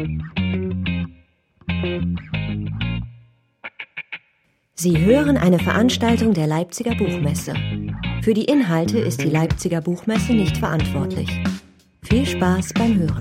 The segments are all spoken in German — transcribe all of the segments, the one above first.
Sie hören eine Veranstaltung der Leipziger Buchmesse. Für die Inhalte ist die Leipziger Buchmesse nicht verantwortlich. Viel Spaß beim Hören.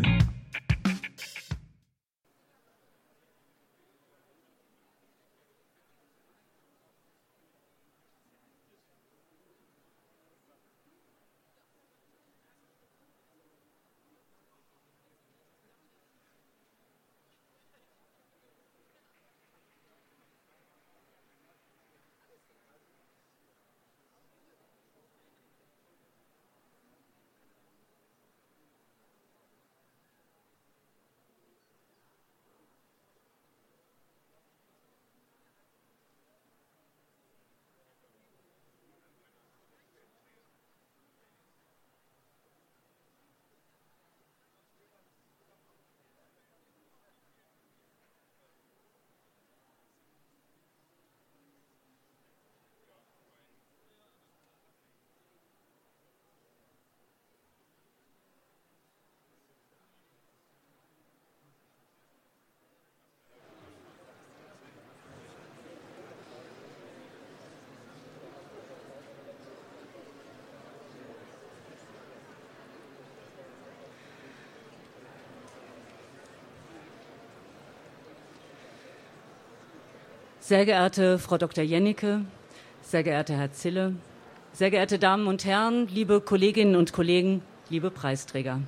Sehr geehrte Frau Dr. Jennecke, sehr geehrter Herr Zille, sehr geehrte Damen und Herren, liebe Kolleginnen und Kollegen, liebe Preisträger.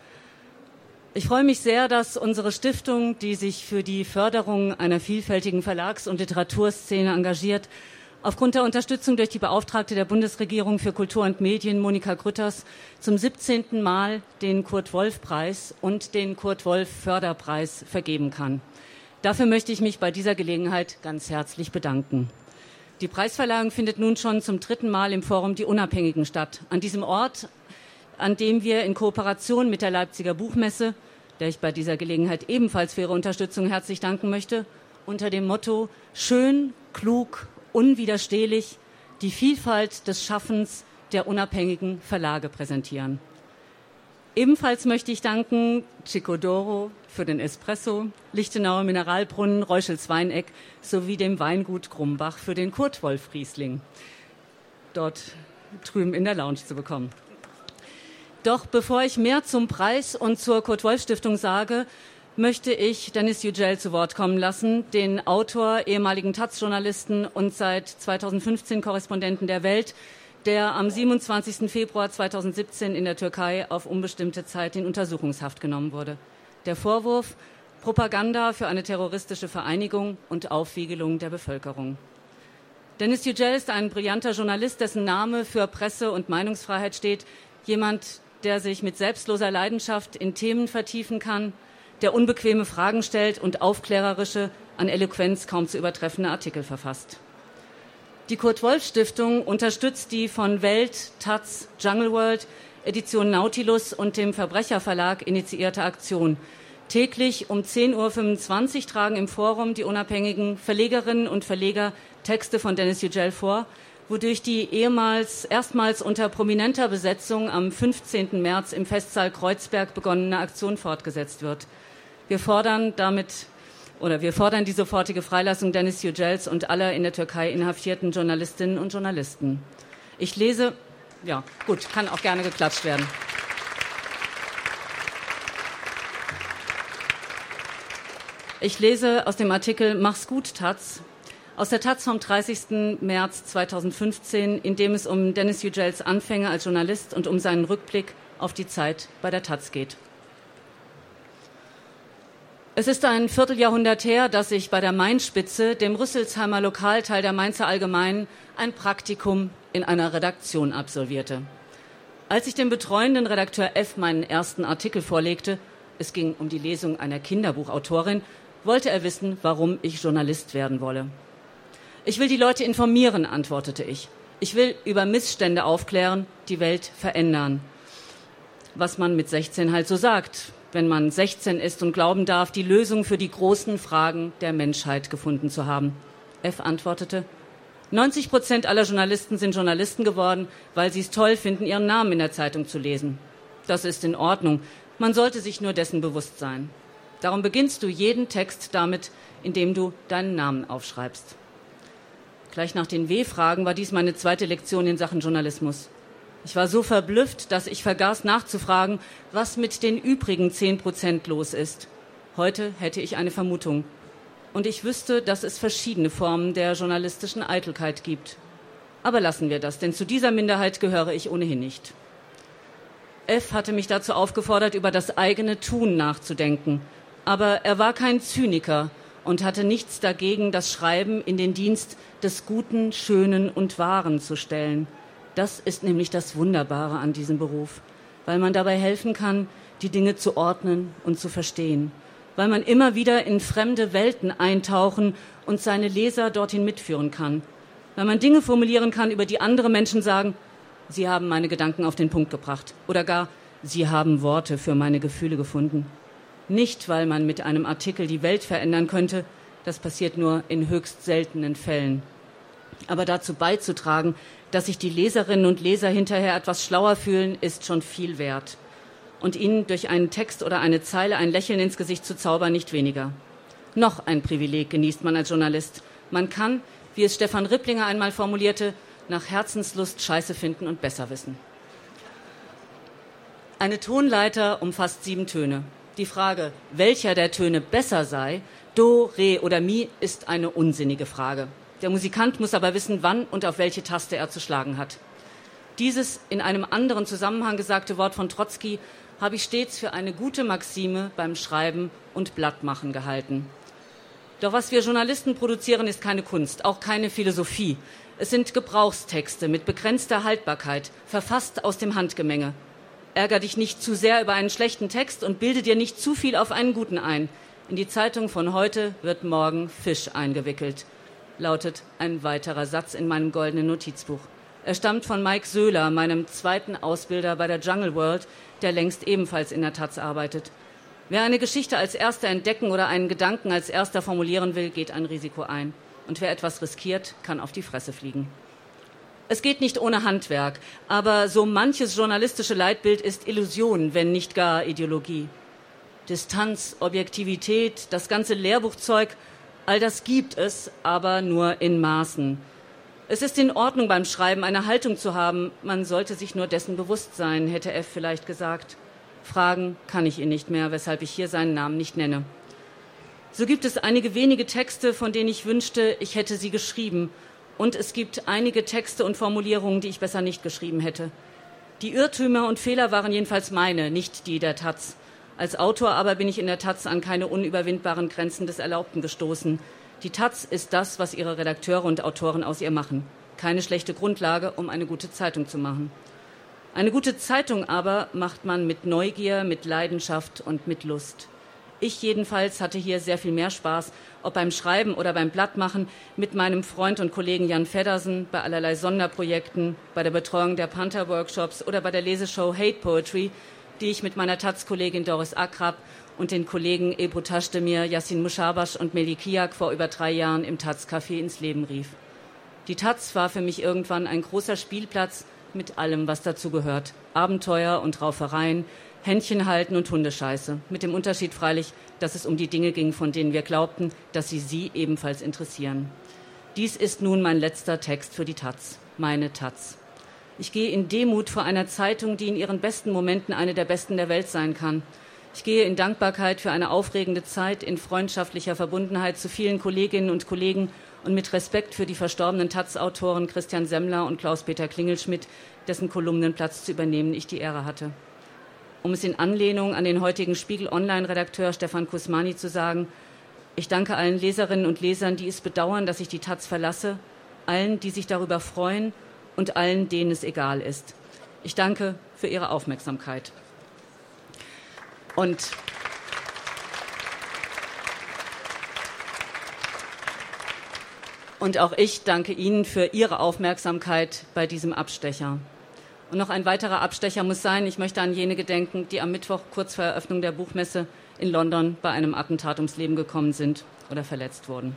Ich freue mich sehr, dass unsere Stiftung, die sich für die Förderung einer vielfältigen Verlags- und Literaturszene engagiert, aufgrund der Unterstützung durch die Beauftragte der Bundesregierung für Kultur und Medien, Monika Grütters, zum 17. Mal den Kurt-Wolf-Preis und den Kurt-Wolf-Förderpreis vergeben kann. Dafür möchte ich mich bei dieser Gelegenheit ganz herzlich bedanken. Die Preisverleihung findet nun schon zum 3. Mal im Forum Die Unabhängigen statt. An diesem Ort, an dem wir in Kooperation mit der Leipziger Buchmesse, der ich bei dieser Gelegenheit ebenfalls für Ihre Unterstützung herzlich danken möchte, unter dem Motto Schön, klug, unwiderstehlich die Vielfalt des Schaffens der unabhängigen Verlage präsentieren. Ebenfalls möchte ich danken Chico d'Oro für den Espresso, Lichtenauer Mineralbrunnen, Reuschels Weineck sowie dem Weingut Grumbach für den Kurt-Wolf-Riesling, dort drüben in der Lounge zu bekommen. Doch bevor ich mehr zum Preis und zur Kurt-Wolf-Stiftung sage, möchte ich Dennis Yücel zu Wort kommen lassen, den Autor, ehemaligen taz-Journalisten und seit 2015 Korrespondenten der Welt, der am 27. Februar 2017 in der Türkei auf unbestimmte Zeit in Untersuchungshaft genommen wurde. Der Vorwurf: Propaganda für eine terroristische Vereinigung und Aufwiegelung der Bevölkerung. Dennis Yücel ist ein brillanter Journalist, dessen Name für Presse- und Meinungsfreiheit steht. Jemand, der sich mit selbstloser Leidenschaft in Themen vertiefen kann, der unbequeme Fragen stellt und aufklärerische, an Eloquenz kaum zu übertreffende Artikel verfasst. Die Kurt-Wolf-Stiftung unterstützt die von Welt, taz, Jungle World, Edition Nautilus und dem Verbrecherverlag initiierte Aktion. Täglich um 10.25 Uhr tragen im Forum die unabhängigen Verlegerinnen und Verleger Texte von Dennis Yücel vor, wodurch die erstmals unter prominenter Besetzung am 15. März im Festsaal Kreuzberg begonnene Aktion fortgesetzt wird. Wir fordern die sofortige Freilassung Dennis Yücels und aller in der Türkei inhaftierten Journalistinnen und Journalisten. Ich lese, ja gut, kann auch gerne geklatscht werden. Ich lese aus dem Artikel Mach's gut, Taz, aus der Taz vom 30. März 2015, in dem es um Dennis Yücels Anfänge als Journalist und um seinen Rückblick auf die Zeit bei der Taz geht. Es ist ein Vierteljahrhundert her, dass ich bei der Mainspitze, dem Rüsselsheimer Lokalteil der Mainzer Allgemeinen, ein Praktikum in einer Redaktion absolvierte. Als ich dem betreuenden Redakteur F. meinen ersten Artikel vorlegte, es ging um die Lesung einer Kinderbuchautorin, wollte er wissen, warum ich Journalist werden wolle. Ich will die Leute informieren, antwortete ich. Ich will über Missstände aufklären, die Welt verändern. Was man mit 16 halt so sagt, wenn man 16 ist und glauben darf, die Lösung für die großen Fragen der Menschheit gefunden zu haben. F. antwortete: 90% aller Journalisten sind Journalisten geworden, weil sie es toll finden, ihren Namen in der Zeitung zu lesen. Das ist in Ordnung. Man sollte sich nur dessen bewusst sein. Darum beginnst du jeden Text damit, indem du deinen Namen aufschreibst. Gleich nach den W-Fragen war dies meine zweite Lektion in Sachen Journalismus. Ich war so verblüfft, dass ich vergaß nachzufragen, was mit den übrigen 10% los ist. Heute hätte ich eine Vermutung. Und ich wüsste, dass es verschiedene Formen der journalistischen Eitelkeit gibt. Aber lassen wir das, denn zu dieser Minderheit gehöre ich ohnehin nicht. F. hatte mich dazu aufgefordert, über das eigene Tun nachzudenken. Aber er war kein Zyniker und hatte nichts dagegen, das Schreiben in den Dienst des Guten, Schönen und Wahren zu stellen. Das ist nämlich das Wunderbare an diesem Beruf, weil man dabei helfen kann, die Dinge zu ordnen und zu verstehen, weil man immer wieder in fremde Welten eintauchen und seine Leser dorthin mitführen kann, weil man Dinge formulieren kann, über die andere Menschen sagen, Sie haben meine Gedanken auf den Punkt gebracht oder gar, Sie haben Worte für meine Gefühle gefunden. Nicht, weil man mit einem Artikel die Welt verändern könnte, das passiert nur in höchst seltenen Fällen. Aber dazu beizutragen, dass sich die Leserinnen und Leser hinterher etwas schlauer fühlen, ist schon viel wert. Und ihnen durch einen Text oder eine Zeile ein Lächeln ins Gesicht zu zaubern, nicht weniger. Noch ein Privileg genießt man als Journalist. Man kann, wie es Stefan Ripplinger einmal formulierte, nach Herzenslust Scheiße finden und besser wissen. Eine Tonleiter umfasst 7 Töne. Die Frage, welcher der Töne besser sei, Do, Re oder Mi, ist eine unsinnige Frage. Der Musikant muss aber wissen, wann und auf welche Taste er zu schlagen hat. Dieses in einem anderen Zusammenhang gesagte Wort von Trotzki habe ich stets für eine gute Maxime beim Schreiben und Blattmachen gehalten. Doch was wir Journalisten produzieren, ist keine Kunst, auch keine Philosophie. Es sind Gebrauchstexte mit begrenzter Haltbarkeit, verfasst aus dem Handgemenge. Ärger dich nicht zu sehr über einen schlechten Text und bilde dir nicht zu viel auf einen guten ein. In die Zeitung von heute wird morgen Fisch eingewickelt, lautet ein weiterer Satz in meinem goldenen Notizbuch. Er stammt von Mike Söhler, meinem zweiten Ausbilder bei der Jungle World, der längst ebenfalls in der Taz arbeitet. Wer eine Geschichte als erster entdecken oder einen Gedanken als erster formulieren will, geht ein Risiko ein. Und wer etwas riskiert, kann auf die Fresse fliegen. Es geht nicht ohne Handwerk, aber so manches journalistische Leitbild ist Illusion, wenn nicht gar Ideologie. Distanz, Objektivität, das ganze Lehrbuchzeug, all das gibt es, aber nur in Maßen. Es ist in Ordnung, beim Schreiben eine Haltung zu haben. Man sollte sich nur dessen bewusst sein, hätte F. vielleicht gesagt. Fragen kann ich ihn nicht mehr, weshalb ich hier seinen Namen nicht nenne. So gibt es einige wenige Texte, von denen ich wünschte, ich hätte sie geschrieben. Und es gibt einige Texte und Formulierungen, die ich besser nicht geschrieben hätte. Die Irrtümer und Fehler waren jedenfalls meine, nicht die der Taz. Als Autor aber bin ich in der Taz an keine unüberwindbaren Grenzen des Erlaubten gestoßen. Die Taz ist das, was ihre Redakteure und Autoren aus ihr machen. Keine schlechte Grundlage, um eine gute Zeitung zu machen. Eine gute Zeitung aber macht man mit Neugier, mit Leidenschaft und mit Lust. Ich jedenfalls hatte hier sehr viel mehr Spaß, ob beim Schreiben oder beim Blattmachen, mit meinem Freund und Kollegen Jan Feddersen, bei allerlei Sonderprojekten, bei der Betreuung der Panther-Workshops oder bei der Leseshow Hate Poetry, die ich mit meiner Taz-Kollegin Doris Akrab und den Kollegen Ebru Taschdemir, Yassin Mushabash und Meli Kiak vor über 3 Jahren im Taz-Café ins Leben rief. Die Taz war für mich irgendwann ein großer Spielplatz mit allem, was dazu gehört. Abenteuer und Raufereien, Händchen halten und Hundescheiße. Mit dem Unterschied freilich, dass es um die Dinge ging, von denen wir glaubten, dass sie ebenfalls interessieren. Dies ist nun mein letzter Text für die Taz, meine Taz. Ich gehe in Demut vor einer Zeitung, die in ihren besten Momenten eine der besten der Welt sein kann. Ich gehe in Dankbarkeit für eine aufregende Zeit, in freundschaftlicher Verbundenheit zu vielen Kolleginnen und Kollegen und mit Respekt für die verstorbenen Taz-Autoren Christian Semmler und Klaus-Peter Klingelschmidt, dessen Kolumnenplatz zu übernehmen ich die Ehre hatte. Um es in Anlehnung an den heutigen Spiegel-Online-Redakteur Stefan Kusmani zu sagen, ich danke allen Leserinnen und Lesern, die es bedauern, dass ich die Taz verlasse, allen, die sich darüber freuen und allen, denen es egal ist. Ich danke für Ihre Aufmerksamkeit. Und auch ich danke Ihnen für Ihre Aufmerksamkeit bei diesem Abstecher. Und noch ein weiterer Abstecher muss sein, ich möchte an jene gedenken, die am Mittwoch kurz vor Eröffnung der Buchmesse in London bei einem Attentat ums Leben gekommen sind oder verletzt wurden.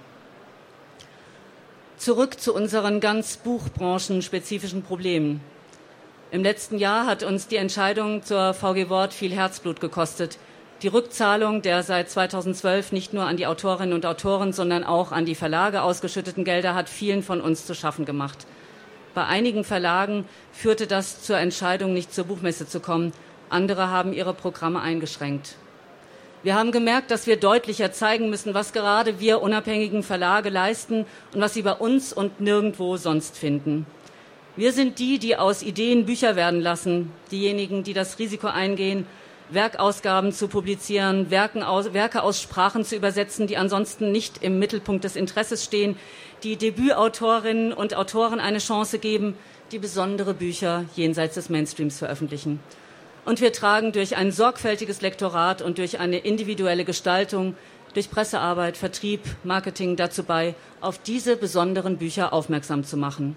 Zurück zu unseren ganz buchbranchenspezifischen Problemen. Im letzten Jahr hat uns die Entscheidung zur VG Wort viel Herzblut gekostet. Die Rückzahlung der seit 2012 nicht nur an die Autorinnen und Autoren, sondern auch an die Verlage ausgeschütteten Gelder hat vielen von uns zu schaffen gemacht. Bei einigen Verlagen führte das zur Entscheidung, nicht zur Buchmesse zu kommen. Andere haben ihre Programme eingeschränkt. Wir haben gemerkt, dass wir deutlicher zeigen müssen, was gerade wir unabhängigen Verlage leisten und was sie bei uns und nirgendwo sonst finden. Wir sind die, die aus Ideen Bücher werden lassen, diejenigen, die das Risiko eingehen, Werkausgaben zu publizieren, Werke aus Sprachen zu übersetzen, die ansonsten nicht im Mittelpunkt des Interesses stehen, die Debütautorinnen und Autoren eine Chance geben, die besondere Bücher jenseits des Mainstreams veröffentlichen. Und wir tragen durch ein sorgfältiges Lektorat und durch eine individuelle Gestaltung, durch Pressearbeit, Vertrieb, Marketing dazu bei, auf diese besonderen Bücher aufmerksam zu machen.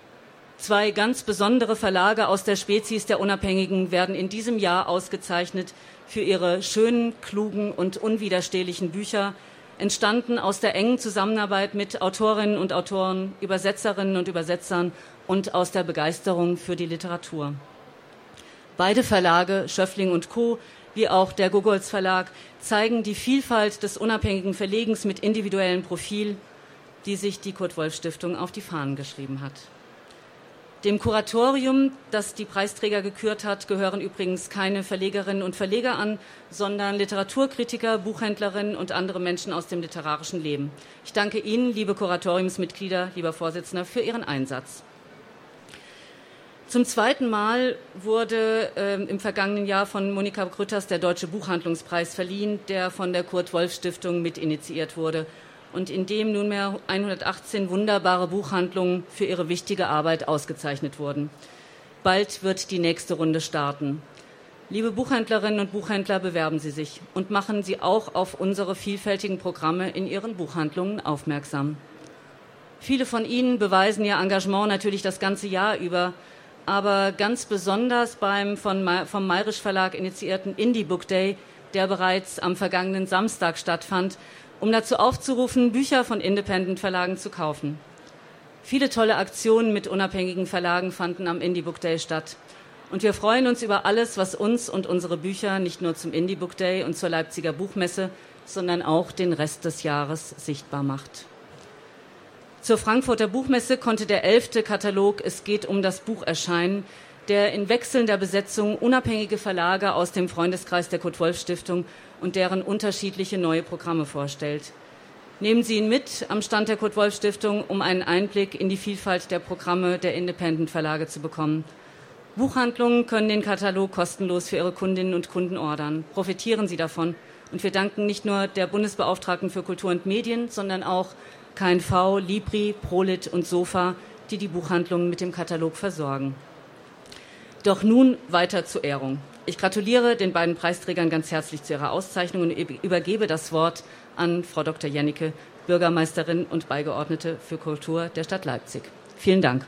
2 ganz besondere Verlage aus der Spezies der Unabhängigen werden in diesem Jahr ausgezeichnet für ihre schönen, klugen und unwiderstehlichen Bücher, entstanden aus der engen Zusammenarbeit mit Autorinnen und Autoren, Übersetzerinnen und Übersetzern und aus der Begeisterung für die Literatur. Beide Verlage, Schöffling und Co., wie auch der Gogolz Verlag, zeigen die Vielfalt des unabhängigen Verlegens mit individuellem Profil, die sich die Kurt-Wolff-Stiftung auf die Fahnen geschrieben hat. Dem Kuratorium, das die Preisträger gekürt hat, gehören übrigens keine Verlegerinnen und Verleger an, sondern Literaturkritiker, Buchhändlerinnen und andere Menschen aus dem literarischen Leben. Ich danke Ihnen, liebe Kuratoriumsmitglieder, lieber Vorsitzender, für Ihren Einsatz. Zum 2. Mal wurde im vergangenen Jahr von Monika Grütters der Deutsche Buchhandlungspreis verliehen, der von der Kurt-Wolff-Stiftung mitinitiiert wurde und in dem nunmehr 118 wunderbare Buchhandlungen für ihre wichtige Arbeit ausgezeichnet wurden. Bald wird die nächste Runde starten. Liebe Buchhändlerinnen und Buchhändler, bewerben Sie sich und machen Sie auch auf unsere vielfältigen Programme in Ihren Buchhandlungen aufmerksam. Viele von Ihnen beweisen Ihr Engagement natürlich das ganze Jahr über, aber ganz besonders beim vom Mayrisch Verlag initiierten Indie Book Day, der bereits am vergangenen Samstag stattfand, um dazu aufzurufen, Bücher von Independent-Verlagen zu kaufen. Viele tolle Aktionen mit unabhängigen Verlagen fanden am Indie Book Day statt. Und wir freuen uns über alles, was uns und unsere Bücher nicht nur zum Indie Book Day und zur Leipziger Buchmesse, sondern auch den Rest des Jahres sichtbar macht. Zur Frankfurter Buchmesse konnte der 11. Katalog Es geht um das Buch erscheinen, der in wechselnder Besetzung unabhängige Verlage aus dem Freundeskreis der Kurt-Wolff-Stiftung und deren unterschiedliche neue Programme vorstellt. Nehmen Sie ihn mit am Stand der Kurt-Wolff-Stiftung, um einen Einblick in die Vielfalt der Programme der Independent-Verlage zu bekommen. Buchhandlungen können den Katalog kostenlos für ihre Kundinnen und Kunden ordern. Profitieren Sie davon. Und wir danken nicht nur der Bundesbeauftragten für Kultur und Medien, sondern auch KNV, Libri, Prolit und Sofa, die die Buchhandlungen mit dem Katalog versorgen. Doch nun weiter zur Ehrung. Ich gratuliere den beiden Preisträgern ganz herzlich zu ihrer Auszeichnung und übergebe das Wort an Frau Dr. Jennecke, Bürgermeisterin und Beigeordnete für Kultur der Stadt Leipzig. Vielen Dank.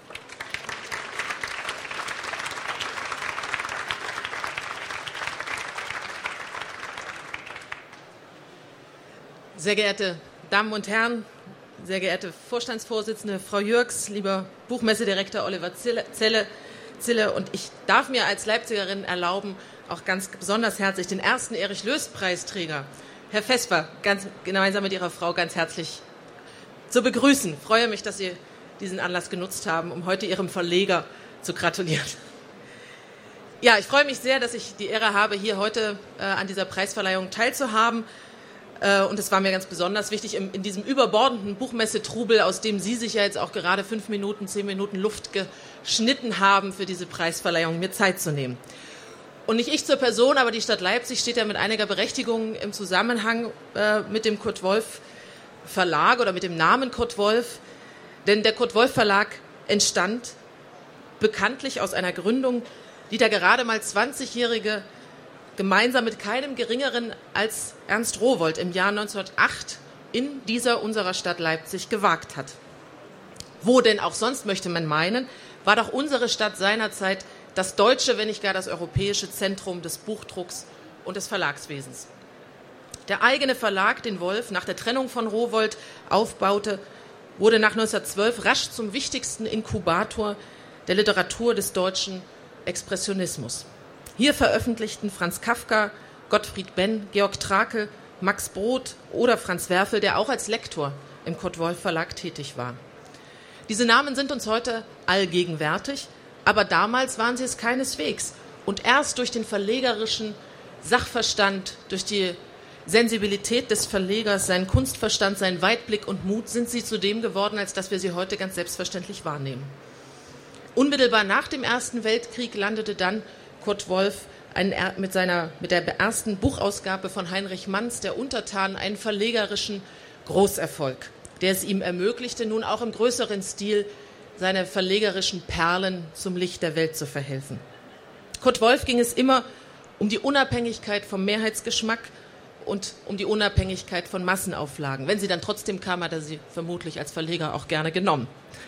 Sehr geehrte Damen und Herren, sehr geehrte Vorstandsvorsitzende Frau Jürgs, lieber Buchmessedirektor Oliver Zille, und ich darf mir als Leipzigerin erlauben, auch ganz besonders herzlich den ersten Erich-Löß-Preisträger, Herr Vesper, gemeinsam mit Ihrer Frau ganz herzlich zu begrüßen. Ich freue mich, dass Sie diesen Anlass genutzt haben, um heute Ihrem Verleger zu gratulieren. Ja, ich freue mich sehr, dass ich die Ehre habe, hier heute an dieser Preisverleihung teilzuhaben. Und es war mir ganz besonders wichtig, in diesem überbordenden Buchmessetrubel, aus dem Sie sich ja jetzt auch gerade 5 Minuten, 10 Minuten Luft geschnitten haben, für diese Preisverleihung mir Zeit zu nehmen. Und nicht ich zur Person, aber die Stadt Leipzig steht ja mit einiger Berechtigung im Zusammenhang mit dem Kurt-Wolff Verlag oder mit dem Namen Kurt-Wolff. Denn der Kurt-Wolff Verlag entstand bekanntlich aus einer Gründung, die der gerade mal 20-jährige gemeinsam mit keinem Geringeren als Ernst Rowohlt im Jahr 1908 in dieser unserer Stadt Leipzig gewagt hat. Wo denn auch sonst, möchte man meinen, war doch unsere Stadt seinerzeit das deutsche, wenn nicht gar das europäische Zentrum des Buchdrucks und des Verlagswesens. Der eigene Verlag, den Wolff nach der Trennung von Rowohlt aufbaute, wurde nach 1912 rasch zum wichtigsten Inkubator der Literatur des deutschen Expressionismus. Hier veröffentlichten Franz Kafka, Gottfried Benn, Georg Trake, Max Brod oder Franz Werfel, der auch als Lektor im Kurt Wolf Verlag tätig war. Diese Namen sind uns heute allgegenwärtig, aber damals waren sie es keineswegs. Und erst durch den verlegerischen Sachverstand, durch die Sensibilität des Verlegers, seinen Kunstverstand, seinen Weitblick und Mut sind sie zu dem geworden, als dass wir sie heute ganz selbstverständlich wahrnehmen. Unmittelbar nach dem Ersten Weltkrieg landete dann Kurt Wolf mit der ersten Buchausgabe von Heinrich Manns, der Untertan, einen verlegerischen Großerfolg, der es ihm ermöglichte, nun auch im größeren Stil seine verlegerischen Perlen zum Licht der Welt zu verhelfen. Kurt Wolf ging es immer um die Unabhängigkeit vom Mehrheitsgeschmack und um die Unabhängigkeit von Massenauflagen. Wenn sie dann trotzdem kam, hat er sie vermutlich als Verleger auch gerne genommen.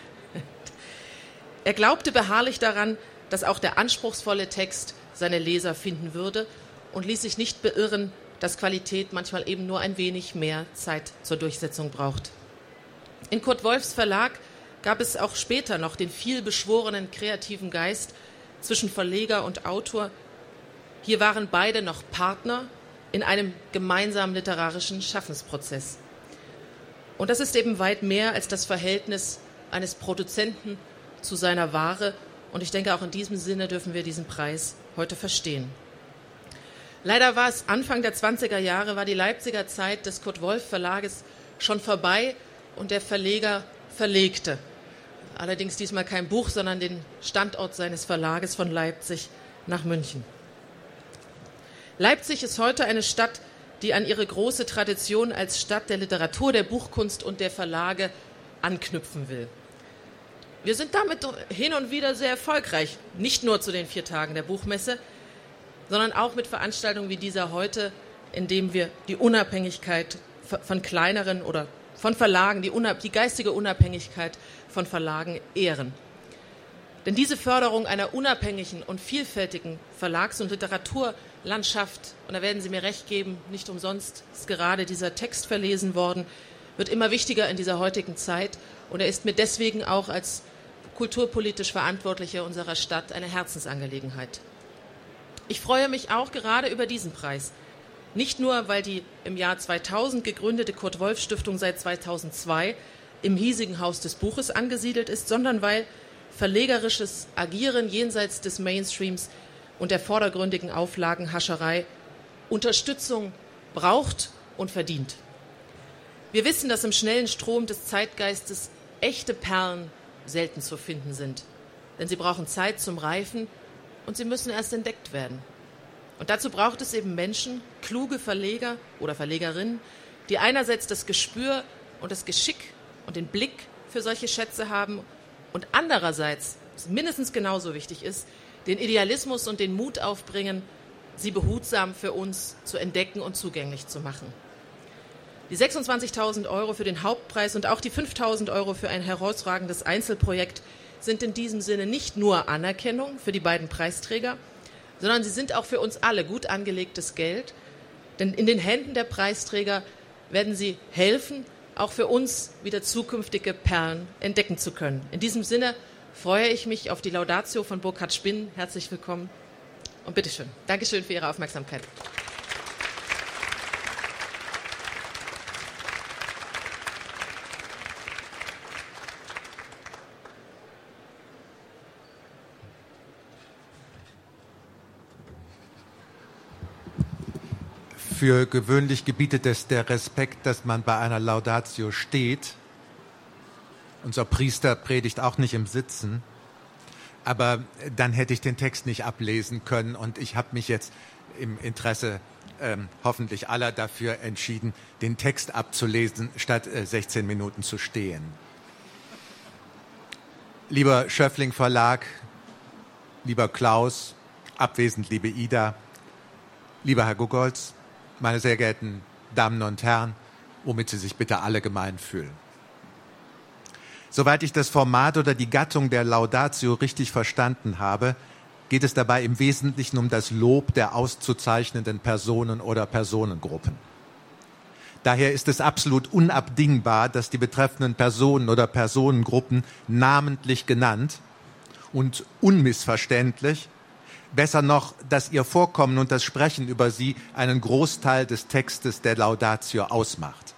Er glaubte beharrlich daran, dass auch der anspruchsvolle Text seine Leser finden würde und ließ sich nicht beirren, dass Qualität manchmal eben nur ein wenig mehr Zeit zur Durchsetzung braucht. In Kurt Wolfs Verlag gab es auch später noch den vielbeschworenen kreativen Geist zwischen Verleger und Autor. Hier waren beide noch Partner in einem gemeinsamen literarischen Schaffensprozess. Und das ist eben weit mehr als das Verhältnis eines Produzenten zu seiner Ware. Und ich denke, auch in diesem Sinne dürfen wir diesen Preis heute verstehen. Leider war es Anfang der 20er Jahre, war die Leipziger Zeit des Kurt Wolf Verlages schon vorbei und der Verleger verlegte. Allerdings diesmal kein Buch, sondern den Standort seines Verlages von Leipzig nach München. Leipzig ist heute eine Stadt, die an ihre große Tradition als Stadt der Literatur, der Buchkunst und der Verlage anknüpfen will. Wir sind damit hin und wieder sehr erfolgreich, nicht nur zu den 4 Tagen der Buchmesse, sondern auch mit Veranstaltungen wie dieser heute, in dem wir die Unabhängigkeit von kleineren oder von Verlagen, die geistige Unabhängigkeit von Verlagen ehren. Denn diese Förderung einer unabhängigen und vielfältigen Verlags- und Literaturlandschaft, und da werden Sie mir recht geben, nicht umsonst ist gerade dieser Text verlesen worden, wird immer wichtiger in dieser heutigen Zeit, und er ist mir deswegen auch als kulturpolitisch Verantwortlicher unserer Stadt eine Herzensangelegenheit. Ich freue mich auch gerade über diesen Preis. Nicht nur, weil die im Jahr 2000 gegründete Kurt-Wolf-Stiftung seit 2002 im hiesigen Haus des Buches angesiedelt ist, sondern weil verlegerisches Agieren jenseits des Mainstreams und der vordergründigen Auflagenhascherei Unterstützung braucht und verdient. Wir wissen, dass im schnellen Strom des Zeitgeistes echte Perlen selten zu finden sind. Denn sie brauchen Zeit zum Reifen und sie müssen erst entdeckt werden. Und dazu braucht es eben Menschen, kluge Verleger oder Verlegerinnen, die einerseits das Gespür und das Geschick und den Blick für solche Schätze haben und andererseits, was mindestens genauso wichtig ist, den Idealismus und den Mut aufbringen, sie behutsam für uns zu entdecken und zugänglich zu machen. Die 26.000 € für den Hauptpreis und auch die 5.000 € für ein herausragendes Einzelprojekt sind in diesem Sinne nicht nur Anerkennung für die beiden Preisträger, sondern sie sind auch für uns alle gut angelegtes Geld. Denn in den Händen der Preisträger werden sie helfen, auch für uns wieder zukünftige Perlen entdecken zu können. In diesem Sinne freue ich mich auf die Laudatio von Burkhard Spinn. Herzlich willkommen und bitteschön. Dankeschön für Ihre Aufmerksamkeit. Für gewöhnlich gebietet es der Respekt, dass man bei einer Laudatio steht. Unser Priester predigt auch nicht im Sitzen. Aber dann hätte ich den Text nicht ablesen können. Und ich habe mich jetzt im Interesse hoffentlich aller dafür entschieden, den Text abzulesen, statt 16 Minuten zu stehen. Lieber Schöffling Verlag, lieber Klaus, abwesend liebe Ida, lieber Herr Gugolz, meine sehr geehrten Damen und Herren, womit Sie sich bitte alle gemeint fühlen. Soweit ich das Format oder die Gattung der Laudatio richtig verstanden habe, geht es dabei im Wesentlichen um das Lob der auszuzeichnenden Personen oder Personengruppen. Daher ist es absolut unabdingbar, dass die betreffenden Personen oder Personengruppen namentlich genannt und unmissverständlich Besser noch, dass ihr Vorkommen und das Sprechen über sie einen Großteil des Textes der Laudatio ausmacht.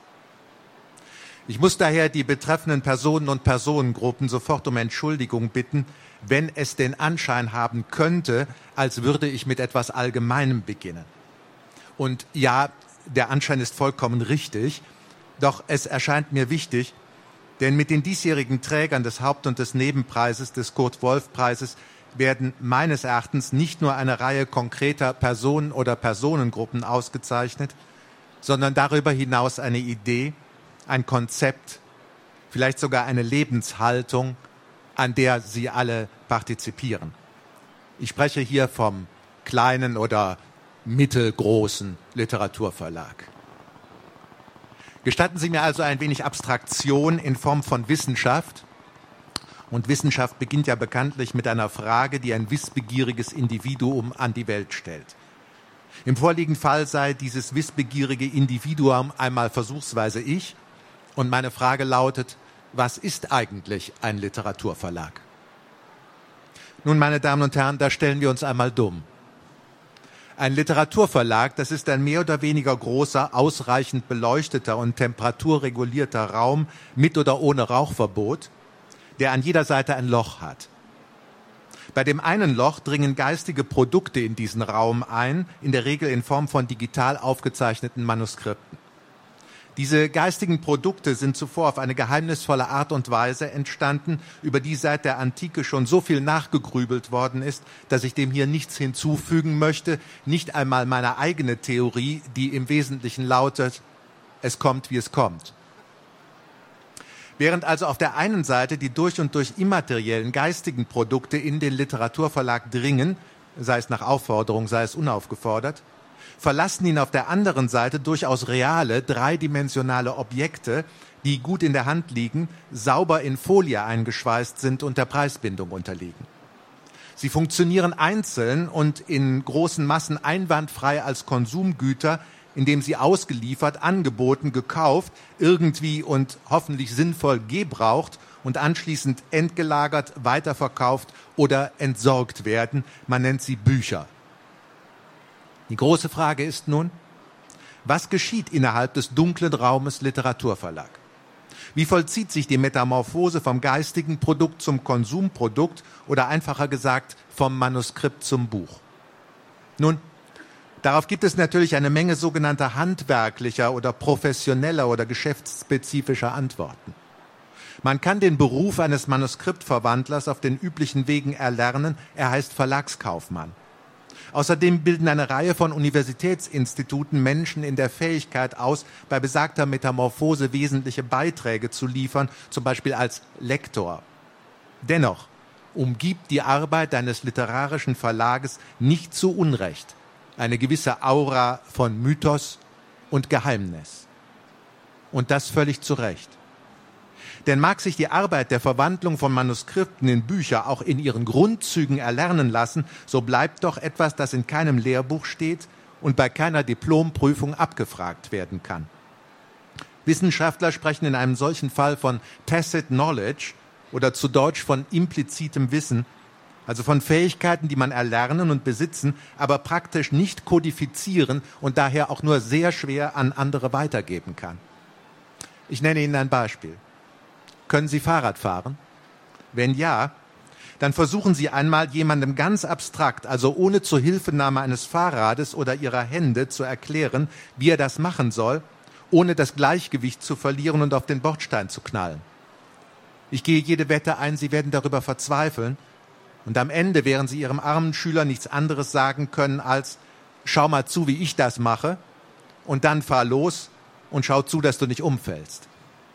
Ich muss daher die betreffenden Personen und Personengruppen sofort um Entschuldigung bitten, wenn es den Anschein haben könnte, als würde ich mit etwas Allgemeinem beginnen. Und ja, der Anschein ist vollkommen richtig, doch es erscheint mir wichtig, denn mit den diesjährigen Trägern des Haupt- und des Nebenpreises, des Kurt-Wolf-Preises, werden meines Erachtens nicht nur eine Reihe konkreter Personen oder Personengruppen ausgezeichnet, sondern darüber hinaus eine Idee, ein Konzept, vielleicht sogar eine Lebenshaltung, an der sie alle partizipieren. Ich spreche hier vom kleinen oder mittelgroßen Literaturverlag. Gestatten Sie mir also ein wenig Abstraktion in Form von Wissenschaft. Und Wissenschaft beginnt ja bekanntlich mit einer Frage, die ein wissbegieriges Individuum an die Welt stellt. Im vorliegenden Fall sei dieses wissbegierige Individuum einmal versuchsweise ich. Und meine Frage lautet, was ist eigentlich ein Literaturverlag? Nun, meine Damen und Herren, da stellen wir uns einmal dumm. Ein Literaturverlag, das ist ein mehr oder weniger großer, ausreichend beleuchteter und temperaturregulierter Raum mit oder ohne Rauchverbot, der an jeder Seite ein Loch hat. Bei dem einen Loch dringen geistige Produkte in diesen Raum ein, in der Regel in Form von digital aufgezeichneten Manuskripten. Diese geistigen Produkte sind zuvor auf eine geheimnisvolle Art und Weise entstanden, über die seit der Antike schon so viel nachgegrübelt worden ist, dass ich dem hier nichts hinzufügen möchte, nicht einmal meine eigene Theorie, die im Wesentlichen lautet, es kommt, wie es kommt. Während also auf der einen Seite die durch und durch immateriellen geistigen Produkte in den Literaturverlag dringen, sei es nach Aufforderung, sei es unaufgefordert, verlassen ihn auf der anderen Seite durchaus reale, dreidimensionale Objekte, die gut in der Hand liegen, sauber in Folie eingeschweißt sind und der Preisbindung unterliegen. Sie funktionieren einzeln und in großen Massen einwandfrei als Konsumgüter, indem sie ausgeliefert, angeboten, gekauft, irgendwie und hoffentlich sinnvoll gebraucht und anschließend entgelagert, weiterverkauft oder entsorgt werden. Man nennt sie Bücher. Die große Frage ist nun, was geschieht innerhalb des dunklen Raumes Literaturverlag? Wie vollzieht sich die Metamorphose vom geistigen Produkt zum Konsumprodukt oder einfacher gesagt vom Manuskript zum Buch? Nun, darauf gibt es natürlich eine Menge sogenannter handwerklicher oder professioneller oder geschäftsspezifischer Antworten. Man kann den Beruf eines Manuskriptverwandlers auf den üblichen Wegen erlernen, er heißt Verlagskaufmann. Außerdem bilden eine Reihe von Universitätsinstituten Menschen in der Fähigkeit aus, bei besagter Metamorphose wesentliche Beiträge zu liefern, zum Beispiel als Lektor. Dennoch umgibt die Arbeit eines literarischen Verlages nicht zu Unrecht eine gewisse Aura von Mythos und Geheimnis. Und das völlig zu Recht. Denn mag sich die Arbeit der Verwandlung von Manuskripten in Bücher auch in ihren Grundzügen erlernen lassen, so bleibt doch etwas, das in keinem Lehrbuch steht und bei keiner Diplomprüfung abgefragt werden kann. Wissenschaftler sprechen in einem solchen Fall von tacit knowledge oder zu Deutsch von implizitem Wissen, also von Fähigkeiten, die man erlernen und besitzen, aber praktisch nicht kodifizieren und daher auch nur sehr schwer an andere weitergeben kann. Ich nenne Ihnen ein Beispiel. Können Sie Fahrrad fahren? Wenn ja, dann versuchen Sie einmal jemandem ganz abstrakt, also ohne Zuhilfenahme eines Fahrrades oder Ihrer Hände zu erklären, wie er das machen soll, ohne das Gleichgewicht zu verlieren und auf den Bordstein zu knallen. Ich gehe jede Wette ein, Sie werden darüber verzweifeln und am Ende werden Sie Ihrem armen Schüler nichts anderes sagen können als, schau mal zu, wie ich das mache und dann fahr los und schau zu, dass du nicht umfällst.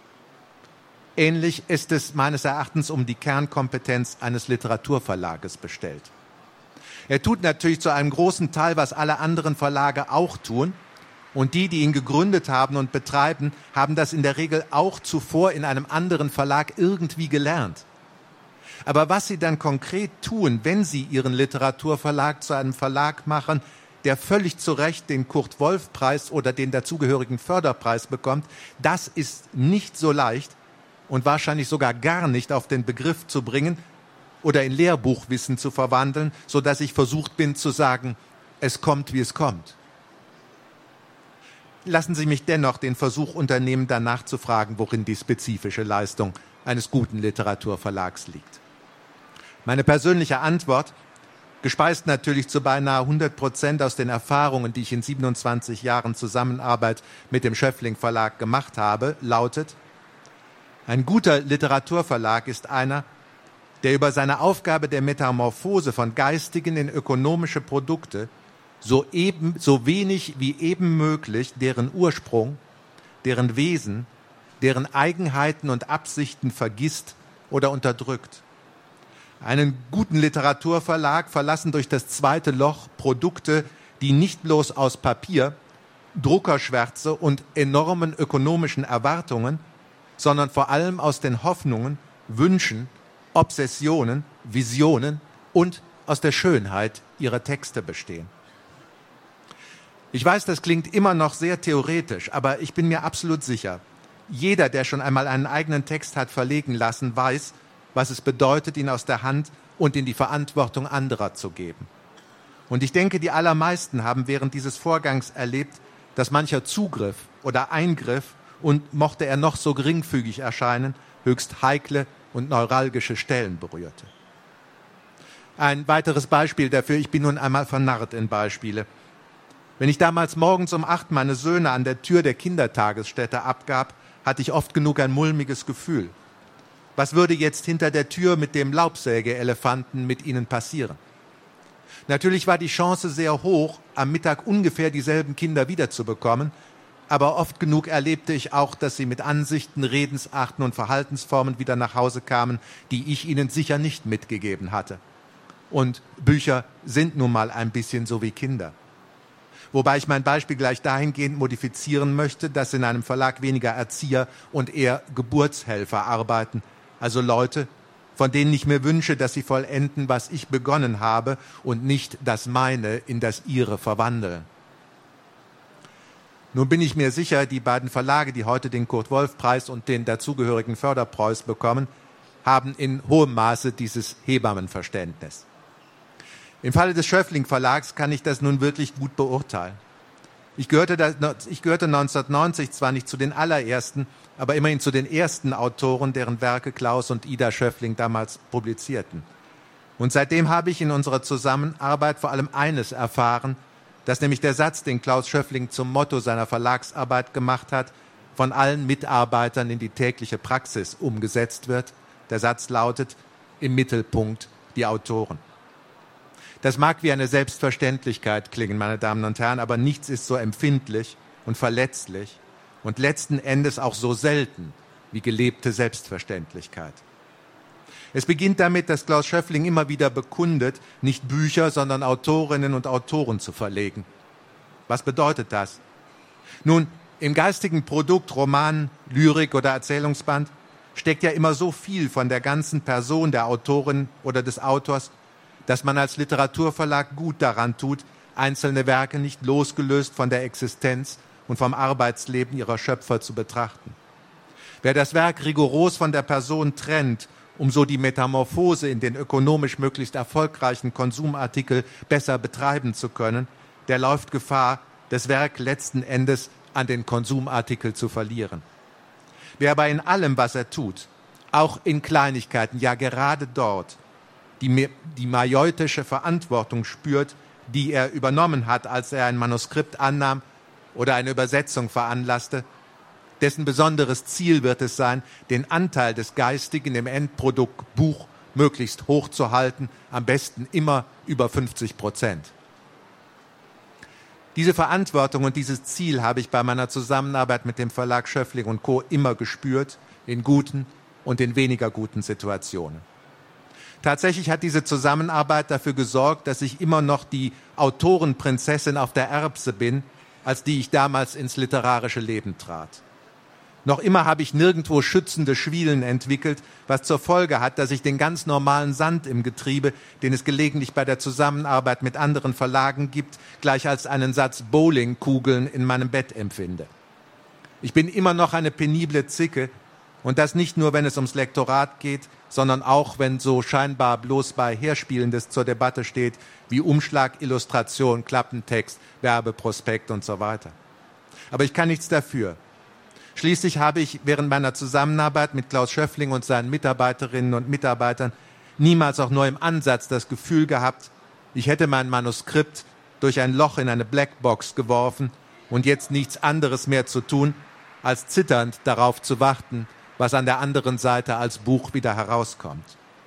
Ähnlich ist es meines Erachtens um die Kernkompetenz eines Literaturverlages bestellt. Er tut natürlich zu einem großen Teil, was alle anderen Verlage auch tun. Und die ihn gegründet haben und betreiben, haben das in der Regel auch zuvor in einem anderen Verlag irgendwie gelernt. Aber was sie dann konkret tun, wenn sie ihren Literaturverlag zu einem Verlag machen, der völlig zu Recht den Kurt-Wolf-Preis oder den dazugehörigen Förderpreis bekommt, das ist nicht so leicht und wahrscheinlich sogar gar nicht auf den Begriff zu bringen, oder in Lehrbuchwissen zu verwandeln, sodass ich versucht bin zu sagen, es kommt, wie es kommt. Lassen Sie mich dennoch den Versuch unternehmen, danach zu fragen, worin die spezifische Leistung eines guten Literaturverlags liegt. Meine persönliche Antwort, gespeist natürlich zu beinahe 100% aus den Erfahrungen, die ich in 27 Jahren Zusammenarbeit mit dem Schöffling Verlag gemacht habe, lautet: Ein guter Literaturverlag ist einer, der über seine Aufgabe der Metamorphose von geistigen in ökonomische Produkte so wenig wie eben möglich deren Ursprung, deren Wesen, deren Eigenheiten und Absichten vergisst oder unterdrückt. Einen guten Literaturverlag verlassen durch das zweite Loch Produkte, die nicht bloß aus Papier, Druckerschwärze und enormen ökonomischen Erwartungen, sondern vor allem aus den Hoffnungen, Wünschen, Obsessionen, Visionen und aus der Schönheit ihrer Texte bestehen. Ich weiß, das klingt immer noch sehr theoretisch, aber ich bin mir absolut sicher, jeder, der schon einmal einen eigenen Text hat verlegen lassen, weiß, was es bedeutet, ihn aus der Hand und in die Verantwortung anderer zu geben. Und ich denke, die allermeisten haben während dieses Vorgangs erlebt, dass mancher Zugriff oder Eingriff, und mochte er noch so geringfügig erscheinen, höchst heikle und neuralgische Stellen berührte. Ein weiteres Beispiel dafür, ich bin nun einmal vernarrt in Beispiele. Wenn ich damals morgens um 8 meine Söhne an der Tür der Kindertagesstätte abgab, hatte ich oft genug ein mulmiges Gefühl. Was würde jetzt hinter der Tür mit dem Laubsägeelefanten mit ihnen passieren? Natürlich war die Chance sehr hoch, am Mittag ungefähr dieselben Kinder wiederzubekommen, aber oft genug erlebte ich auch, dass sie mit Ansichten, Redensarten und Verhaltensformen wieder nach Hause kamen, die ich ihnen sicher nicht mitgegeben hatte. Und Bücher sind nun mal ein bisschen so wie Kinder. Wobei ich mein Beispiel gleich dahingehend modifizieren möchte, dass in einem Verlag weniger Erzieher und eher Geburtshelfer arbeiten, also Leute, von denen ich mir wünsche, dass sie vollenden, was ich begonnen habe und nicht das meine in das ihre verwandeln. Nun bin ich mir sicher, die beiden Verlage, die heute den Kurt-Wolf-Preis und den dazugehörigen Förderpreis bekommen, haben in hohem Maße dieses Hebammenverständnis. Im Falle des Schöffling Verlags kann ich das nun wirklich gut beurteilen. Ich gehörte 1990 zwar nicht zu den allerersten, aber immerhin zu den ersten Autoren, deren Werke Klaus und Ida Schöffling damals publizierten. Und seitdem habe ich in unserer Zusammenarbeit vor allem eines erfahren, dass nämlich der Satz, den Klaus Schöffling zum Motto seiner Verlagsarbeit gemacht hat, von allen Mitarbeitern in die tägliche Praxis umgesetzt wird. Der Satz lautet: Im Mittelpunkt die Autoren. Das mag wie eine Selbstverständlichkeit klingen, meine Damen und Herren, aber nichts ist so empfindlich und verletzlich und letzten Endes auch so selten wie gelebte Selbstverständlichkeit. Es beginnt damit, dass Klaus Schöffling immer wieder bekundet, nicht Bücher, sondern Autorinnen und Autoren zu verlegen. Was bedeutet das? Nun, im geistigen Produkt, Roman, Lyrik oder Erzählungsband, steckt ja immer so viel von der ganzen Person der Autorin oder des Autors, dass man als Literaturverlag gut daran tut, einzelne Werke nicht losgelöst von der Existenz und vom Arbeitsleben ihrer Schöpfer zu betrachten. Wer das Werk rigoros von der Person trennt, um so die Metamorphose in den ökonomisch möglichst erfolgreichen Konsumartikel besser betreiben zu können, der läuft Gefahr, das Werk letzten Endes an den Konsumartikel zu verlieren. Wer aber in allem, was er tut, auch in Kleinigkeiten, ja gerade dort, die majeutische Verantwortung spürt, die er übernommen hat, als er ein Manuskript annahm oder eine Übersetzung veranlasste, dessen besonderes Ziel wird es sein, den Anteil des Geistigen im Endprodukt Buch möglichst hoch zu halten, am besten immer über 50%. Diese Verantwortung und dieses Ziel habe ich bei meiner Zusammenarbeit mit dem Verlag Schöffling und Co. immer gespürt, in guten und in weniger guten Situationen. Tatsächlich hat diese Zusammenarbeit dafür gesorgt, dass ich immer noch die Autorenprinzessin auf der Erbse bin, als die ich damals ins literarische Leben trat. Noch immer habe ich nirgendwo schützende Schwielen entwickelt, was zur Folge hat, dass ich den ganz normalen Sand im Getriebe, den es gelegentlich bei der Zusammenarbeit mit anderen Verlagen gibt, gleich als einen Satz Bowlingkugeln in meinem Bett empfinde. Ich bin immer noch eine penible Zicke, und das nicht nur, wenn es ums Lektorat geht, sondern auch, wenn so scheinbar bloß bei Herspielendes zur Debatte steht, wie Umschlag, Illustration, Klappentext, Werbeprospekt und so weiter. Aber ich kann nichts dafür. Schließlich habe ich während meiner Zusammenarbeit mit Klaus Schöffling und seinen Mitarbeiterinnen und Mitarbeitern niemals auch nur im Ansatz das Gefühl gehabt, ich hätte mein Manuskript durch ein Loch in eine Blackbox geworfen und jetzt nichts anderes mehr zu tun, als zitternd darauf zu warten, was an der anderen Seite als Buch wieder herauskommt.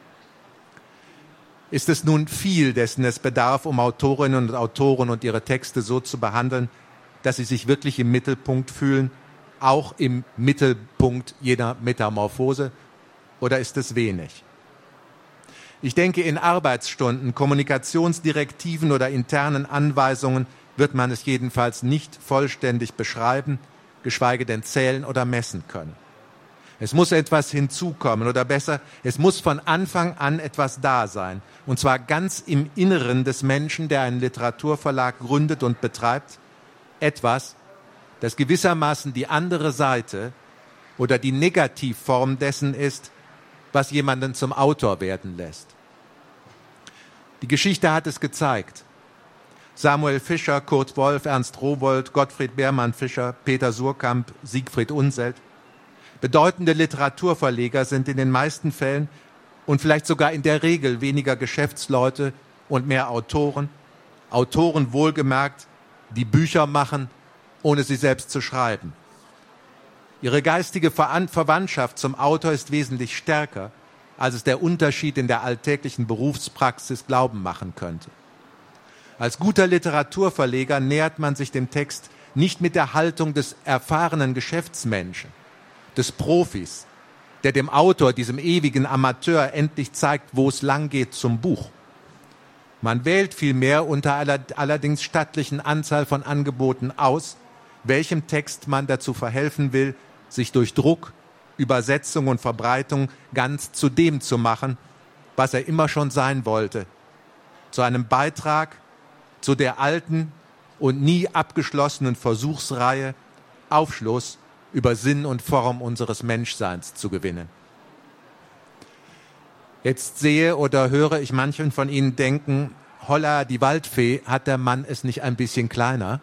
Ist es nun viel, dessen es bedarf, um Autorinnen und Autoren und ihre Texte so zu behandeln, dass sie sich wirklich im Mittelpunkt fühlen, auch im Mittelpunkt jeder Metamorphose, oder ist es wenig? Ich denke, in Arbeitsstunden, Kommunikationsdirektiven oder internen Anweisungen wird man es jedenfalls nicht vollständig beschreiben, geschweige denn zählen oder messen können. Es muss etwas hinzukommen oder besser, es muss von Anfang an etwas da sein, und zwar ganz im Inneren des Menschen, der einen Literaturverlag gründet und betreibt, etwas, das gewissermaßen die andere Seite oder die Negativform dessen ist, was jemanden zum Autor werden lässt. Die Geschichte hat es gezeigt. Samuel Fischer, Kurt Wolf, Ernst Rowohlt, Gottfried Beermann-Fischer, Peter Suhrkamp, Siegfried Unseld. Bedeutende Literaturverleger sind in den meisten Fällen und vielleicht sogar in der Regel weniger Geschäftsleute und mehr Autoren. Autoren wohlgemerkt, die Bücher machen, ohne sie selbst zu schreiben. Ihre geistige Verwandtschaft zum Autor ist wesentlich stärker, als es der Unterschied in der alltäglichen Berufspraxis glauben machen könnte. Als guter Literaturverleger nähert man sich dem Text nicht mit der Haltung des erfahrenen Geschäftsmenschen, des Profis, der dem Autor, diesem ewigen Amateur, endlich zeigt, wo es lang geht zum Buch. Man wählt vielmehr unter allerdings stattlichen Anzahl von Angeboten aus, welchem Text man dazu verhelfen will, sich durch Druck, Übersetzung und Verbreitung ganz zu dem zu machen, was er immer schon sein wollte, zu einem Beitrag zu der alten und nie abgeschlossenen Versuchsreihe, Aufschluss über Sinn und Form unseres Menschseins zu gewinnen. Jetzt sehe oder höre ich manchen von Ihnen denken, holla, die Waldfee, hat der Mann es nicht ein bisschen kleiner?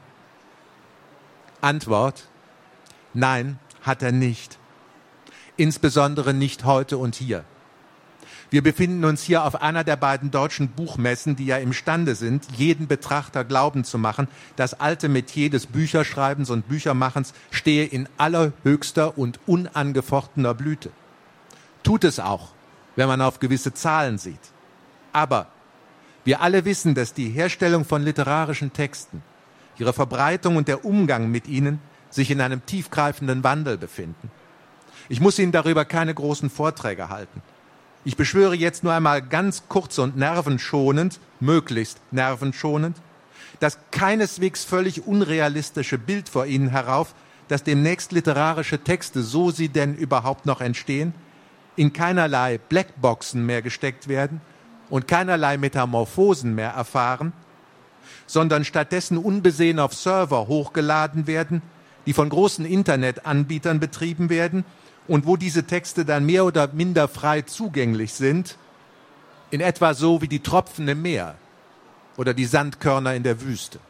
Antwort: Nein, hat er nicht. Insbesondere nicht heute und hier. Wir befinden uns hier auf einer der beiden deutschen Buchmessen, die ja imstande sind, jeden Betrachter glauben zu machen, das alte Metier des Bücherschreibens und Büchermachens stehe in allerhöchster und unangefochtener Blüte. Tut es auch, wenn man auf gewisse Zahlen sieht. Aber wir alle wissen, dass die Herstellung von literarischen Texten, ihre Verbreitung und der Umgang mit ihnen sich in einem tiefgreifenden Wandel befinden. Ich muss Ihnen darüber keine großen Vorträge halten. Ich beschwöre jetzt nur einmal ganz kurz und nervenschonend, möglichst nervenschonend, das keineswegs völlig unrealistische Bild vor Ihnen herauf, dass demnächst literarische Texte, so sie denn überhaupt noch entstehen, in keinerlei Blackboxen mehr gesteckt werden und keinerlei Metamorphosen mehr erfahren, sondern stattdessen unbesehen auf Server hochgeladen werden, die von großen Internetanbietern betrieben werden und wo diese Texte dann mehr oder minder frei zugänglich sind, in etwa so wie die Tropfen im Meer oder die Sandkörner in der Wüste.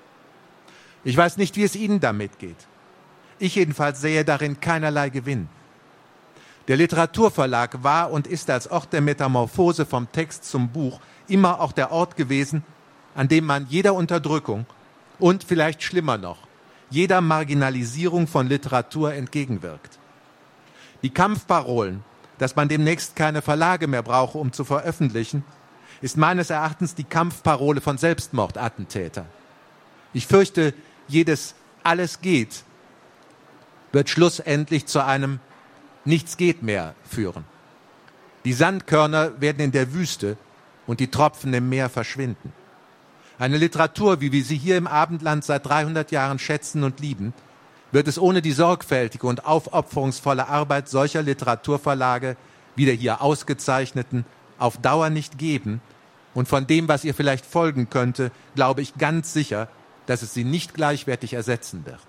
Ich weiß nicht, wie es Ihnen damit geht. Ich jedenfalls sehe darin keinerlei Gewinn. Der Literaturverlag war und ist als Ort der Metamorphose vom Text zum Buch immer auch der Ort gewesen, an dem man jeder Unterdrückung und vielleicht schlimmer noch, jeder Marginalisierung von Literatur entgegenwirkt. Die Kampfparolen, dass man demnächst keine Verlage mehr brauche, um zu veröffentlichen, ist meines Erachtens die Kampfparole von Selbstmordattentätern. Ich fürchte, jedes Alles geht wird schlussendlich zu einem Nichts geht mehr führen. Die Sandkörner werden in der Wüste und die Tropfen im Meer verschwinden. Eine Literatur, wie wir sie hier im Abendland seit 300 Jahren schätzen und lieben, wird es ohne die sorgfältige und aufopferungsvolle Arbeit solcher Literaturverlage wie der hier ausgezeichneten auf Dauer nicht geben. Und von dem, was ihr vielleicht folgen könnte, glaube ich ganz sicher, dass es sie nicht gleichwertig ersetzen wird.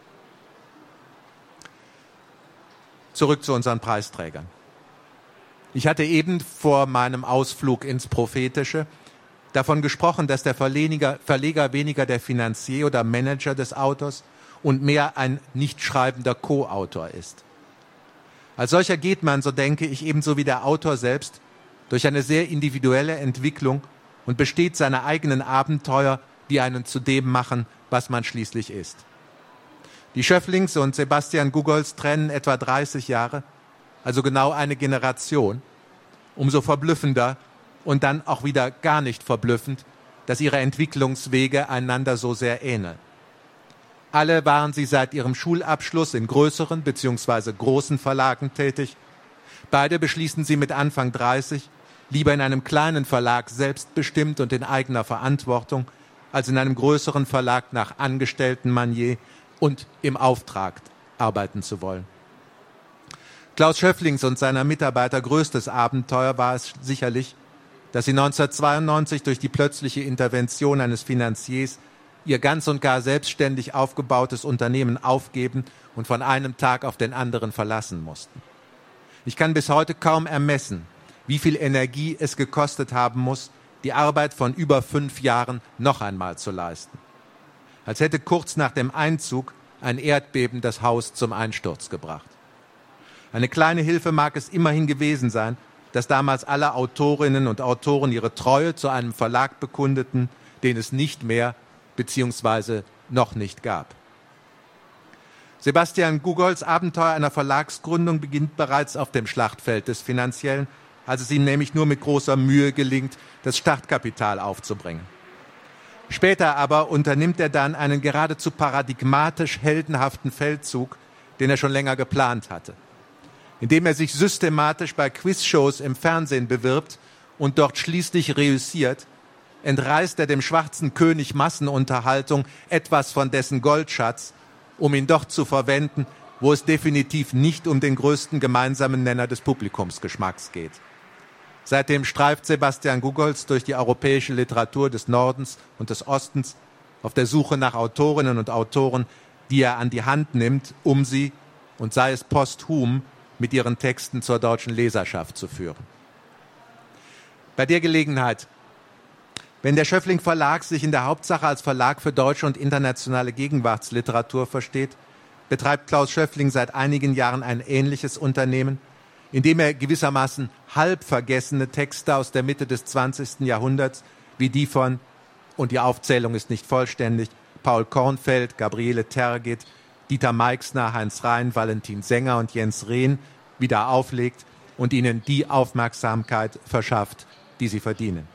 Zurück zu unseren Preisträgern. Ich hatte eben vor meinem Ausflug ins Prophetische davon gesprochen, dass der Verleger weniger der Finanzier oder Manager des Autors und mehr ein nicht schreibender Co-Autor ist. Als solcher geht man, so denke ich, ebenso wie der Autor selbst, durch eine sehr individuelle Entwicklung und besteht seine eigenen Abenteuer, die einen zu dem machen, was man schließlich ist. Die Schöfflings und Sebastian Gugolz trennen etwa 30 Jahre, also genau eine Generation. Umso verblüffender und dann auch wieder gar nicht verblüffend, dass ihre Entwicklungswege einander so sehr ähneln. Alle waren sie seit ihrem Schulabschluss in größeren bzw. großen Verlagen tätig. Beide beschließen sie mit Anfang 30, lieber in einem kleinen Verlag selbstbestimmt und in eigener Verantwortung, als in einem größeren Verlag nach Angestelltenmanier und im Auftrag arbeiten zu wollen. Klaus Schöfflings und seiner Mitarbeiter größtes Abenteuer war es sicherlich, dass sie 1992 durch die plötzliche Intervention eines Finanziers ihr ganz und gar selbstständig aufgebautes Unternehmen aufgeben und von einem Tag auf den anderen verlassen mussten. Ich kann bis heute kaum ermessen, wie viel Energie es gekostet haben muss, die Arbeit von über 5 Jahren noch einmal zu leisten. Als hätte kurz nach dem Einzug ein Erdbeben das Haus zum Einsturz gebracht. Eine kleine Hilfe mag es immerhin gewesen sein, dass damals alle Autorinnen und Autoren ihre Treue zu einem Verlag bekundeten, den es nicht mehr bzw. noch nicht gab. Sebastian Gugolz' Abenteuer einer Verlagsgründung beginnt bereits auf dem Schlachtfeld des Finanziellen, als es ihm nämlich nur mit großer Mühe gelingt, das Startkapital aufzubringen. Später aber unternimmt er dann einen geradezu paradigmatisch heldenhaften Feldzug, den er schon länger geplant hatte, indem er sich systematisch bei Quizshows im Fernsehen bewirbt und dort schließlich reüssiert, entreißt er dem schwarzen König Massenunterhaltung etwas von dessen Goldschatz, um ihn doch zu verwenden, wo es definitiv nicht um den größten gemeinsamen Nenner des Publikumsgeschmacks geht. Seitdem streift Sebastian Gugolz durch die europäische Literatur des Nordens und des Ostens auf der Suche nach Autorinnen und Autoren, die er an die Hand nimmt, um sie, und sei es posthum, mit ihren Texten zur deutschen Leserschaft zu führen. Bei der Gelegenheit, wenn der Schöffling Verlag sich in der Hauptsache als Verlag für deutsche und internationale Gegenwartsliteratur versteht, betreibt Klaus Schöffling seit einigen Jahren ein ähnliches Unternehmen, in dem er gewissermaßen halb vergessene Texte aus der Mitte des 20. Jahrhunderts, wie die von, und die Aufzählung ist nicht vollständig, Paul Kornfeld, Gabriele Tergit, Dieter Meixner, Heinz Rhein, Valentin Sänger und Jens Rehn wieder auflegt und ihnen die Aufmerksamkeit verschafft, die sie verdienen.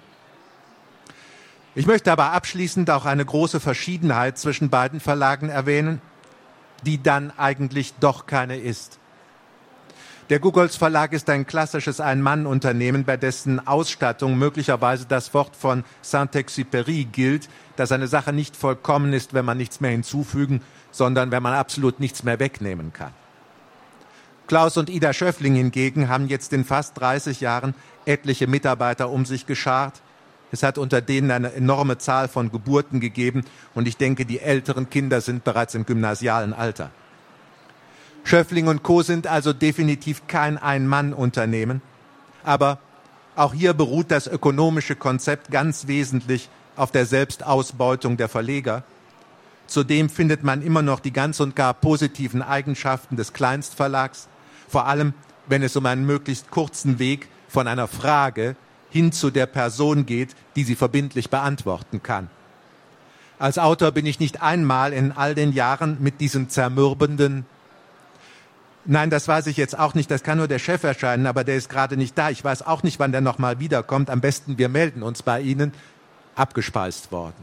Ich möchte aber abschließend auch eine große Verschiedenheit zwischen beiden Verlagen erwähnen, die dann eigentlich doch keine ist. Der Gugolz Verlag ist ein klassisches Ein-Mann-Unternehmen, bei dessen Ausstattung möglicherweise das Wort von Saint-Exupéry gilt, dass eine Sache nicht vollkommen ist, wenn man nichts mehr hinzufügen, sondern wenn man absolut nichts mehr wegnehmen kann. Klaus und Ida Schöffling hingegen haben jetzt in fast 30 Jahren etliche Mitarbeiter um sich geschart. Es hat unter denen eine enorme Zahl von Geburten gegeben und ich denke, die älteren Kinder sind bereits im gymnasialen Alter. Schöffling und Co. sind also definitiv kein Ein-Mann-Unternehmen, aber auch hier beruht das ökonomische Konzept ganz wesentlich auf der Selbstausbeutung der Verleger. Zudem findet man immer noch die ganz und gar positiven Eigenschaften des Kleinstverlags, vor allem wenn es um einen möglichst kurzen Weg von einer Frage hin zu der Person geht, die sie verbindlich beantworten kann. Als Autor bin ich nicht einmal in all den Jahren mit diesem zermürbenden, nein, das weiß ich jetzt auch nicht, das kann nur der Chef erscheinen, aber der ist gerade nicht da. Ich weiß auch nicht, wann der nochmal wiederkommt. Am besten, wir melden uns bei Ihnen. Abgespeist worden.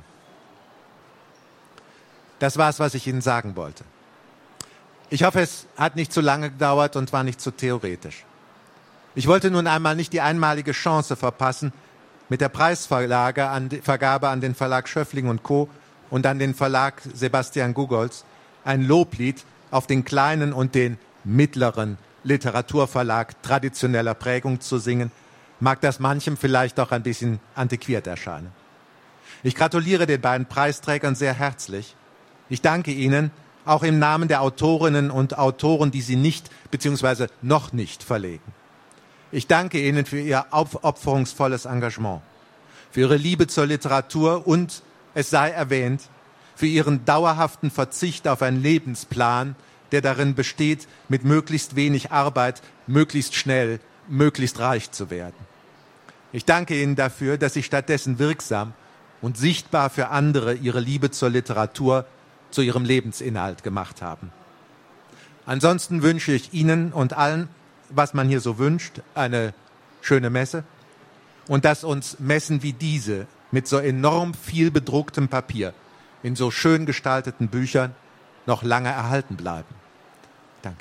Das war es, was ich Ihnen sagen wollte. Ich hoffe, es hat nicht zu lange gedauert und war nicht zu theoretisch. Ich wollte nun einmal nicht die einmalige Chance verpassen, mit der Preisvergabe an den Verlag Schöffling und Co. und an den Verlag Sebastian Gugolz ein Loblied auf den kleinen und den mittleren Literaturverlag traditioneller Prägung zu singen, mag das manchem vielleicht auch ein bisschen antiquiert erscheinen. Ich gratuliere den beiden Preisträgern sehr herzlich. Ich danke ihnen, auch im Namen der Autorinnen und Autoren, die sie nicht bzw. noch nicht verlegen. Ich danke Ihnen für Ihr aufopferungsvolles Engagement, für Ihre Liebe zur Literatur und, es sei erwähnt, für Ihren dauerhaften Verzicht auf einen Lebensplan, der darin besteht, mit möglichst wenig Arbeit, möglichst schnell, möglichst reich zu werden. Ich danke Ihnen dafür, dass Sie stattdessen wirksam und sichtbar für andere Ihre Liebe zur Literatur zu Ihrem Lebensinhalt gemacht haben. Ansonsten wünsche ich Ihnen und allen, was man hier so wünscht, eine schöne Messe und dass uns Messen wie diese mit so enorm viel bedrucktem Papier in so schön gestalteten Büchern noch lange erhalten bleiben. Danke.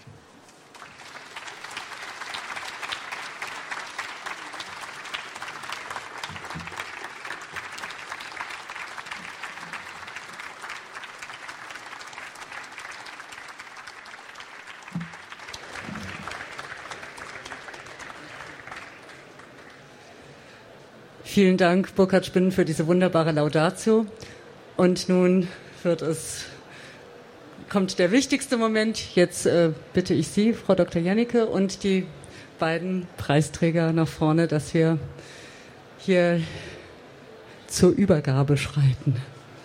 Vielen Dank, Burkhard Spinn, für diese wunderbare Laudatio. Und nun kommt der wichtigste Moment. Jetzt bitte ich Sie, Frau Dr. Jennecke, und die beiden Preisträger nach vorne, dass wir hier zur Übergabe schreiten.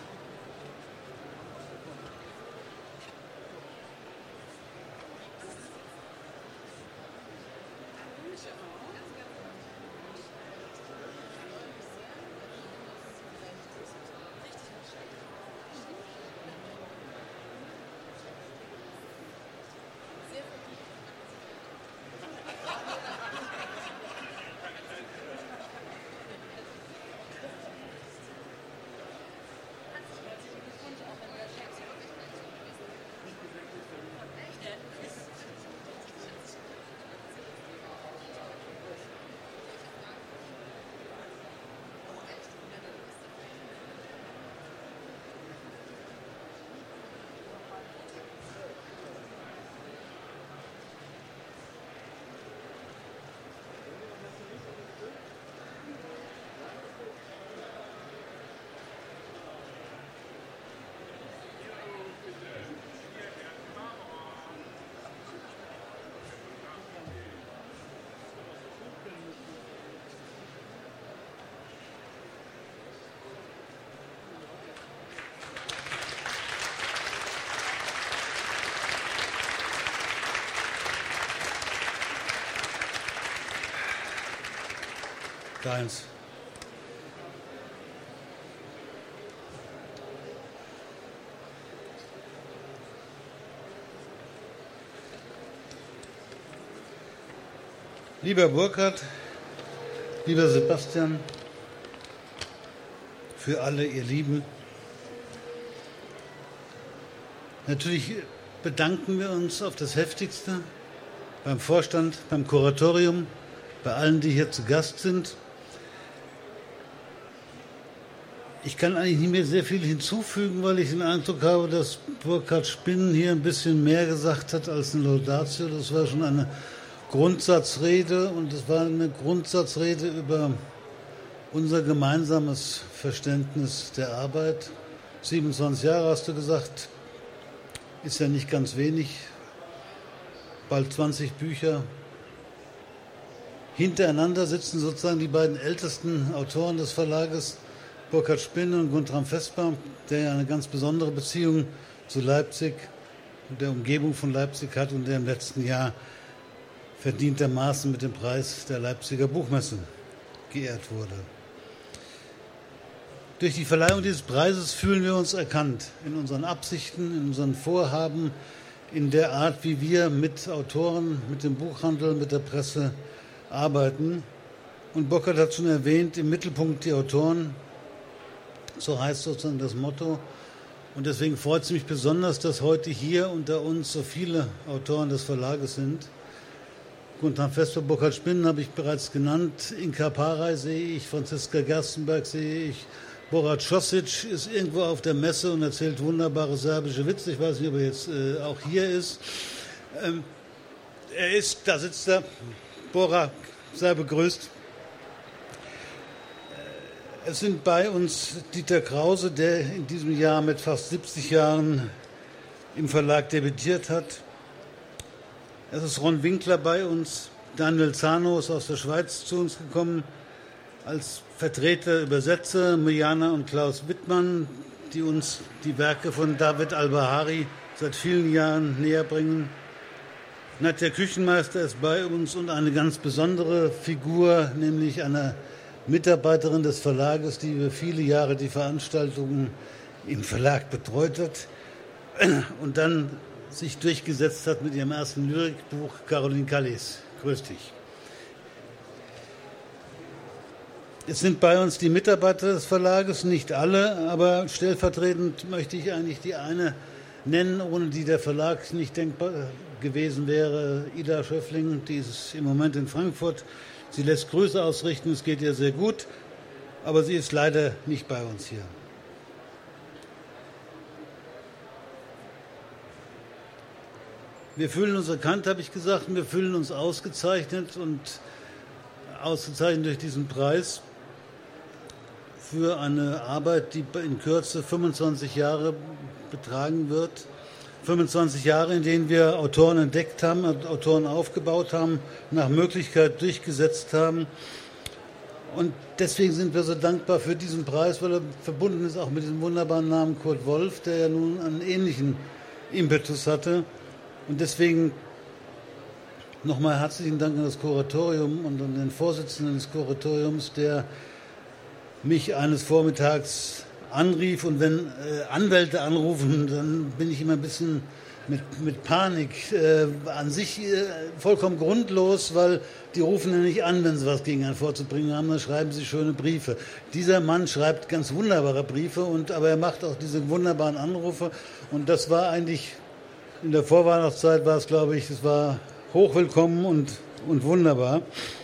Deins. Lieber Burkhard, lieber Sebastian, für alle ihr Lieben, natürlich bedanken wir uns auf das Heftigste beim Vorstand, beim Kuratorium, bei allen, die hier zu Gast sind. Ich kann eigentlich nicht mehr sehr viel hinzufügen, weil ich den Eindruck habe, dass Burkhard Spinn hier ein bisschen mehr gesagt hat als eine Laudatio. Das war schon eine Grundsatzrede und es war eine Grundsatzrede über unser gemeinsames Verständnis der Arbeit. 27 Jahre hast du gesagt, ist ja nicht ganz wenig. Bald 20 Bücher. Hintereinander sitzen sozusagen die beiden ältesten Autoren des Verlages, Burkhard Spinn und Guntram Vesper, der ja eine ganz besondere Beziehung zu Leipzig und der Umgebung von Leipzig hat und der im letzten Jahr verdientermaßen mit dem Preis der Leipziger Buchmesse geehrt wurde. Durch die Verleihung dieses Preises fühlen wir uns erkannt in unseren Absichten, in unseren Vorhaben, in der Art, wie wir mit Autoren, mit dem Buchhandel, mit der Presse arbeiten. Und Burkhard hat schon erwähnt, im Mittelpunkt die Autoren, so heißt sozusagen das Motto. Und deswegen freut es mich besonders, dass heute hier unter uns so viele Autoren des Verlages sind. Guntram Vesper, Burkhard Spinn habe ich bereits genannt. Inka Paray sehe ich, Franziska Gerstenberg sehe ich. Borat Šosić ist irgendwo auf der Messe und erzählt wunderbare serbische Witze. Ich weiß nicht, ob er jetzt auch hier ist. Da sitzt er. Bora, sei begrüßt. Es sind bei uns Dieter Krause, der in diesem Jahr mit fast 70 Jahren im Verlag debütiert hat. Es ist Ron Winkler bei uns, Daniel Zano ist aus der Schweiz zu uns gekommen, als Vertreter, Übersetzer, Mirjana und Klaus Wittmann, die uns die Werke von David al-Bahari seit vielen Jahren näher bringen. Nadja Küchenmeister ist bei uns und eine ganz besondere Figur, nämlich eine Mitarbeiterin des Verlages, die über viele Jahre die Veranstaltungen im Verlag betreut hat und dann sich durchgesetzt hat mit ihrem ersten Lyrikbuch, Caroline Kallis. Grüß dich. Es sind bei uns die Mitarbeiter des Verlages, nicht alle, aber stellvertretend möchte ich eigentlich die eine nennen, ohne die der Verlag nicht denkbar gewesen wäre. Ida Schöffling, die ist im Moment in Frankfurt. Sie lässt Grüße ausrichten, es geht ihr sehr gut, aber sie ist leider nicht bei uns hier. Wir fühlen uns erkannt, habe ich gesagt, und wir fühlen uns ausgezeichnet und ausgezeichnet durch diesen Preis für eine Arbeit, die in Kürze 25 Jahre betragen wird. 25 Jahre, in denen wir Autoren entdeckt haben, Autoren aufgebaut haben, nach Möglichkeit durchgesetzt haben. Und deswegen sind wir so dankbar für diesen Preis, weil er verbunden ist auch mit diesem wunderbaren Namen Kurt Wolf, der ja nun einen ähnlichen Impetus hatte. Und deswegen nochmal herzlichen Dank an das Kuratorium und an den Vorsitzenden des Kuratoriums, der mich eines Vormittags anrief. Und wenn Anwälte anrufen, dann bin ich immer ein bisschen mit Panik. An sich vollkommen grundlos, weil die rufen ja nicht an, wenn sie was gegen einen vorzubringen haben, dann schreiben sie schöne Briefe. Dieser Mann schreibt ganz wunderbare Briefe, aber er macht auch diese wunderbaren Anrufe. Und das war eigentlich... In der Vorweihnachtszeit war es, glaube ich, es war hochwillkommen und wunderbar.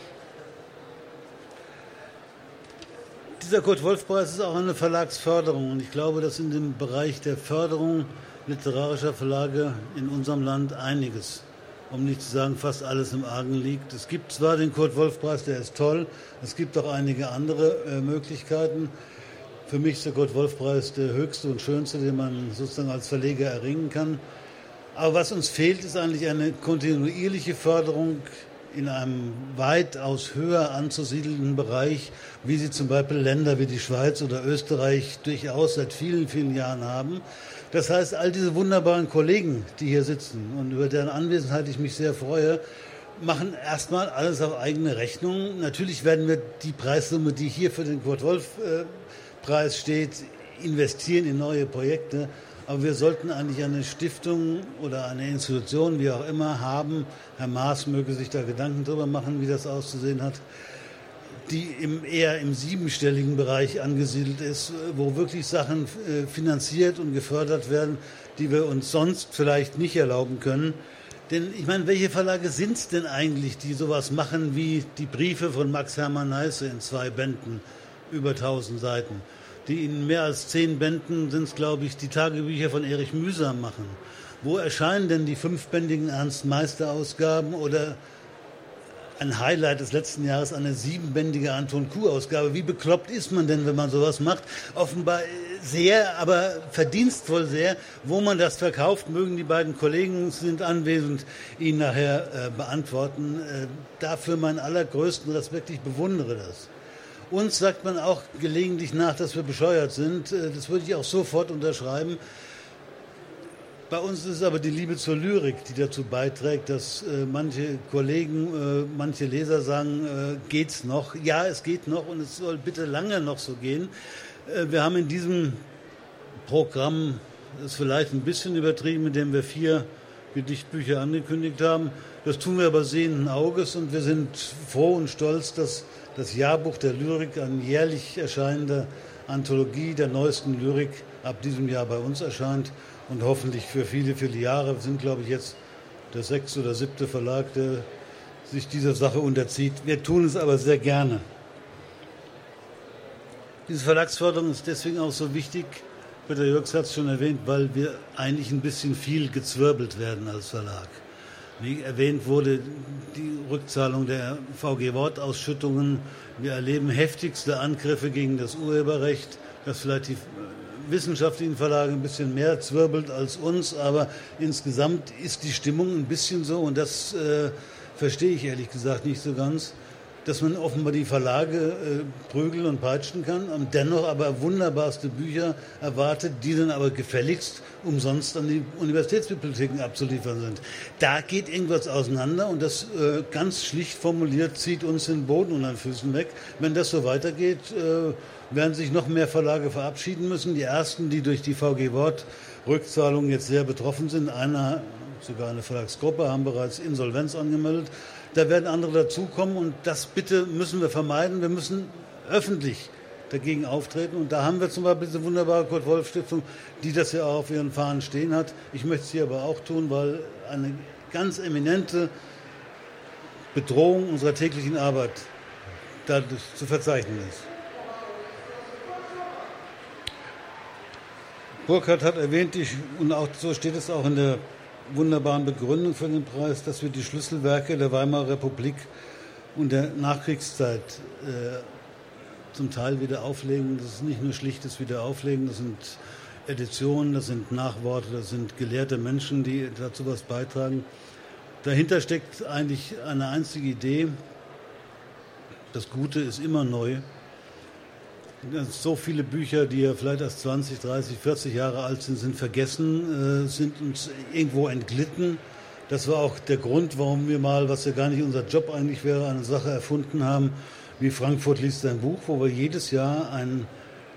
Dieser Kurt-Wolf-Preis ist auch eine Verlagsförderung. Und ich glaube, dass in dem Bereich der Förderung literarischer Verlage in unserem Land einiges, um nicht zu sagen fast alles im Argen liegt. Es gibt zwar den Kurt-Wolf-Preis, der ist toll. Es gibt auch einige andere Möglichkeiten. Für mich ist der Kurt-Wolf-Preis der höchste und schönste, den man sozusagen als Verleger erringen kann. Aber was uns fehlt, ist eigentlich eine kontinuierliche Förderung in einem weitaus höher anzusiedelnden Bereich, wie sie zum Beispiel Länder wie die Schweiz oder Österreich durchaus seit vielen, vielen Jahren haben. Das heißt, all diese wunderbaren Kollegen, die hier sitzen und über deren Anwesenheit ich mich sehr freue, machen erstmal alles auf eigene Rechnung. Natürlich werden wir die Preissumme, die hier für den Kurt-Wolf-Preis steht, investieren in neue Projekte. Aber wir sollten eigentlich eine Stiftung oder eine Institution, wie auch immer, haben. Herr Maas möge sich da Gedanken darüber machen, wie das auszusehen hat, die eher im siebenstelligen Bereich angesiedelt ist, wo wirklich Sachen finanziert und gefördert werden, die wir uns sonst vielleicht nicht erlauben können. Denn ich meine, welche Verlage sind es denn eigentlich, die sowas machen wie die Briefe von Max Hermann Neisse in 2 Bänden, über 1000 Seiten? Die in mehr als 10 Bänden sind es, glaube ich, die Tagebücher von Erich Mühsam machen. Wo erscheinen denn die 5-bändigen Ernst-Meister-Ausgaben oder ein Highlight des letzten Jahres, eine 7-bändige Anton Kuh-Ausgabe? Wie bekloppt ist man denn, wenn man sowas macht? Offenbar sehr, aber verdienstvoll sehr. Wo man das verkauft, mögen die beiden Kollegen, sind anwesend, Ihnen nachher beantworten. Dafür meinen allergrößten Respekt, ich bewundere das. Uns sagt man auch gelegentlich nach, dass wir bescheuert sind. Das würde ich auch sofort unterschreiben. Bei uns ist es aber die Liebe zur Lyrik, die dazu beiträgt, dass manche Kollegen, manche Leser sagen, geht's noch? Ja, es geht noch und es soll bitte lange noch so gehen. Wir haben in diesem Programm, das ist vielleicht ein bisschen übertrieben, indem wir 4 Gedichtbücher angekündigt haben. Das tun wir aber sehenden Auges und wir sind froh und stolz, dass das Jahrbuch der Lyrik, eine jährlich erscheinende Anthologie der neuesten Lyrik, ab diesem Jahr bei uns erscheint und hoffentlich für viele, viele Jahre. Wir sind, glaube ich, jetzt der 6. oder 7. Verlag, der sich dieser Sache unterzieht. Wir tun es aber sehr gerne. Diese Verlagsförderung ist deswegen auch so wichtig, Peter Jürgs hat es schon erwähnt, weil wir eigentlich ein bisschen viel gezwirbelt werden als Verlag. Wie erwähnt wurde, die Rückzahlung der VG-Wortausschüttungen. Wir erleben heftigste Angriffe gegen das Urheberrecht, das vielleicht die wissenschaftlichen Verlage ein bisschen mehr zwirbelt als uns, aber insgesamt ist die Stimmung ein bisschen so und das verstehe ich ehrlich gesagt nicht so ganz, dass man offenbar die Verlage prügeln und peitschen kann und dennoch aber wunderbarste Bücher erwartet, die dann aber gefälligst umsonst an die Universitätsbibliotheken abzuliefern sind. Da geht irgendwas auseinander und das ganz schlicht formuliert zieht uns den Boden unter den Füßen weg. Wenn das so weitergeht, werden sich noch mehr Verlage verabschieden müssen. Die ersten, die durch die VG Wort Rückzahlungen jetzt sehr betroffen sind, sogar eine Verlagsgruppe, haben bereits Insolvenz angemeldet. Da werden andere dazukommen und das bitte müssen wir vermeiden. Wir müssen öffentlich dagegen auftreten und da haben wir zum Beispiel diese wunderbare Kurt-Wolf-Stiftung, die das ja auch auf ihren Fahnen stehen hat. Ich möchte es hier aber auch tun, weil eine ganz eminente Bedrohung unserer täglichen Arbeit dadurch zu verzeichnen ist. Burkhard hat erwähnt, und auch so steht es auch in der wunderbaren Begründung für den Preis, dass wir die Schlüsselwerke der Weimarer Republik und der Nachkriegszeit zum Teil wieder auflegen. Das ist nicht nur schlichtes Wiederauflegen, das sind Editionen, das sind Nachworte, das sind gelehrte Menschen, die dazu was beitragen. Dahinter steckt eigentlich eine einzige Idee. Das Gute ist immer neu. So viele Bücher, die ja vielleicht erst 20, 30, 40 Jahre alt sind vergessen, sind uns irgendwo entglitten. Das war auch der Grund, warum wir mal, was ja gar nicht unser Job eigentlich wäre, eine Sache erfunden haben, wie Frankfurt liest ein Buch, wo wir jedes Jahr ein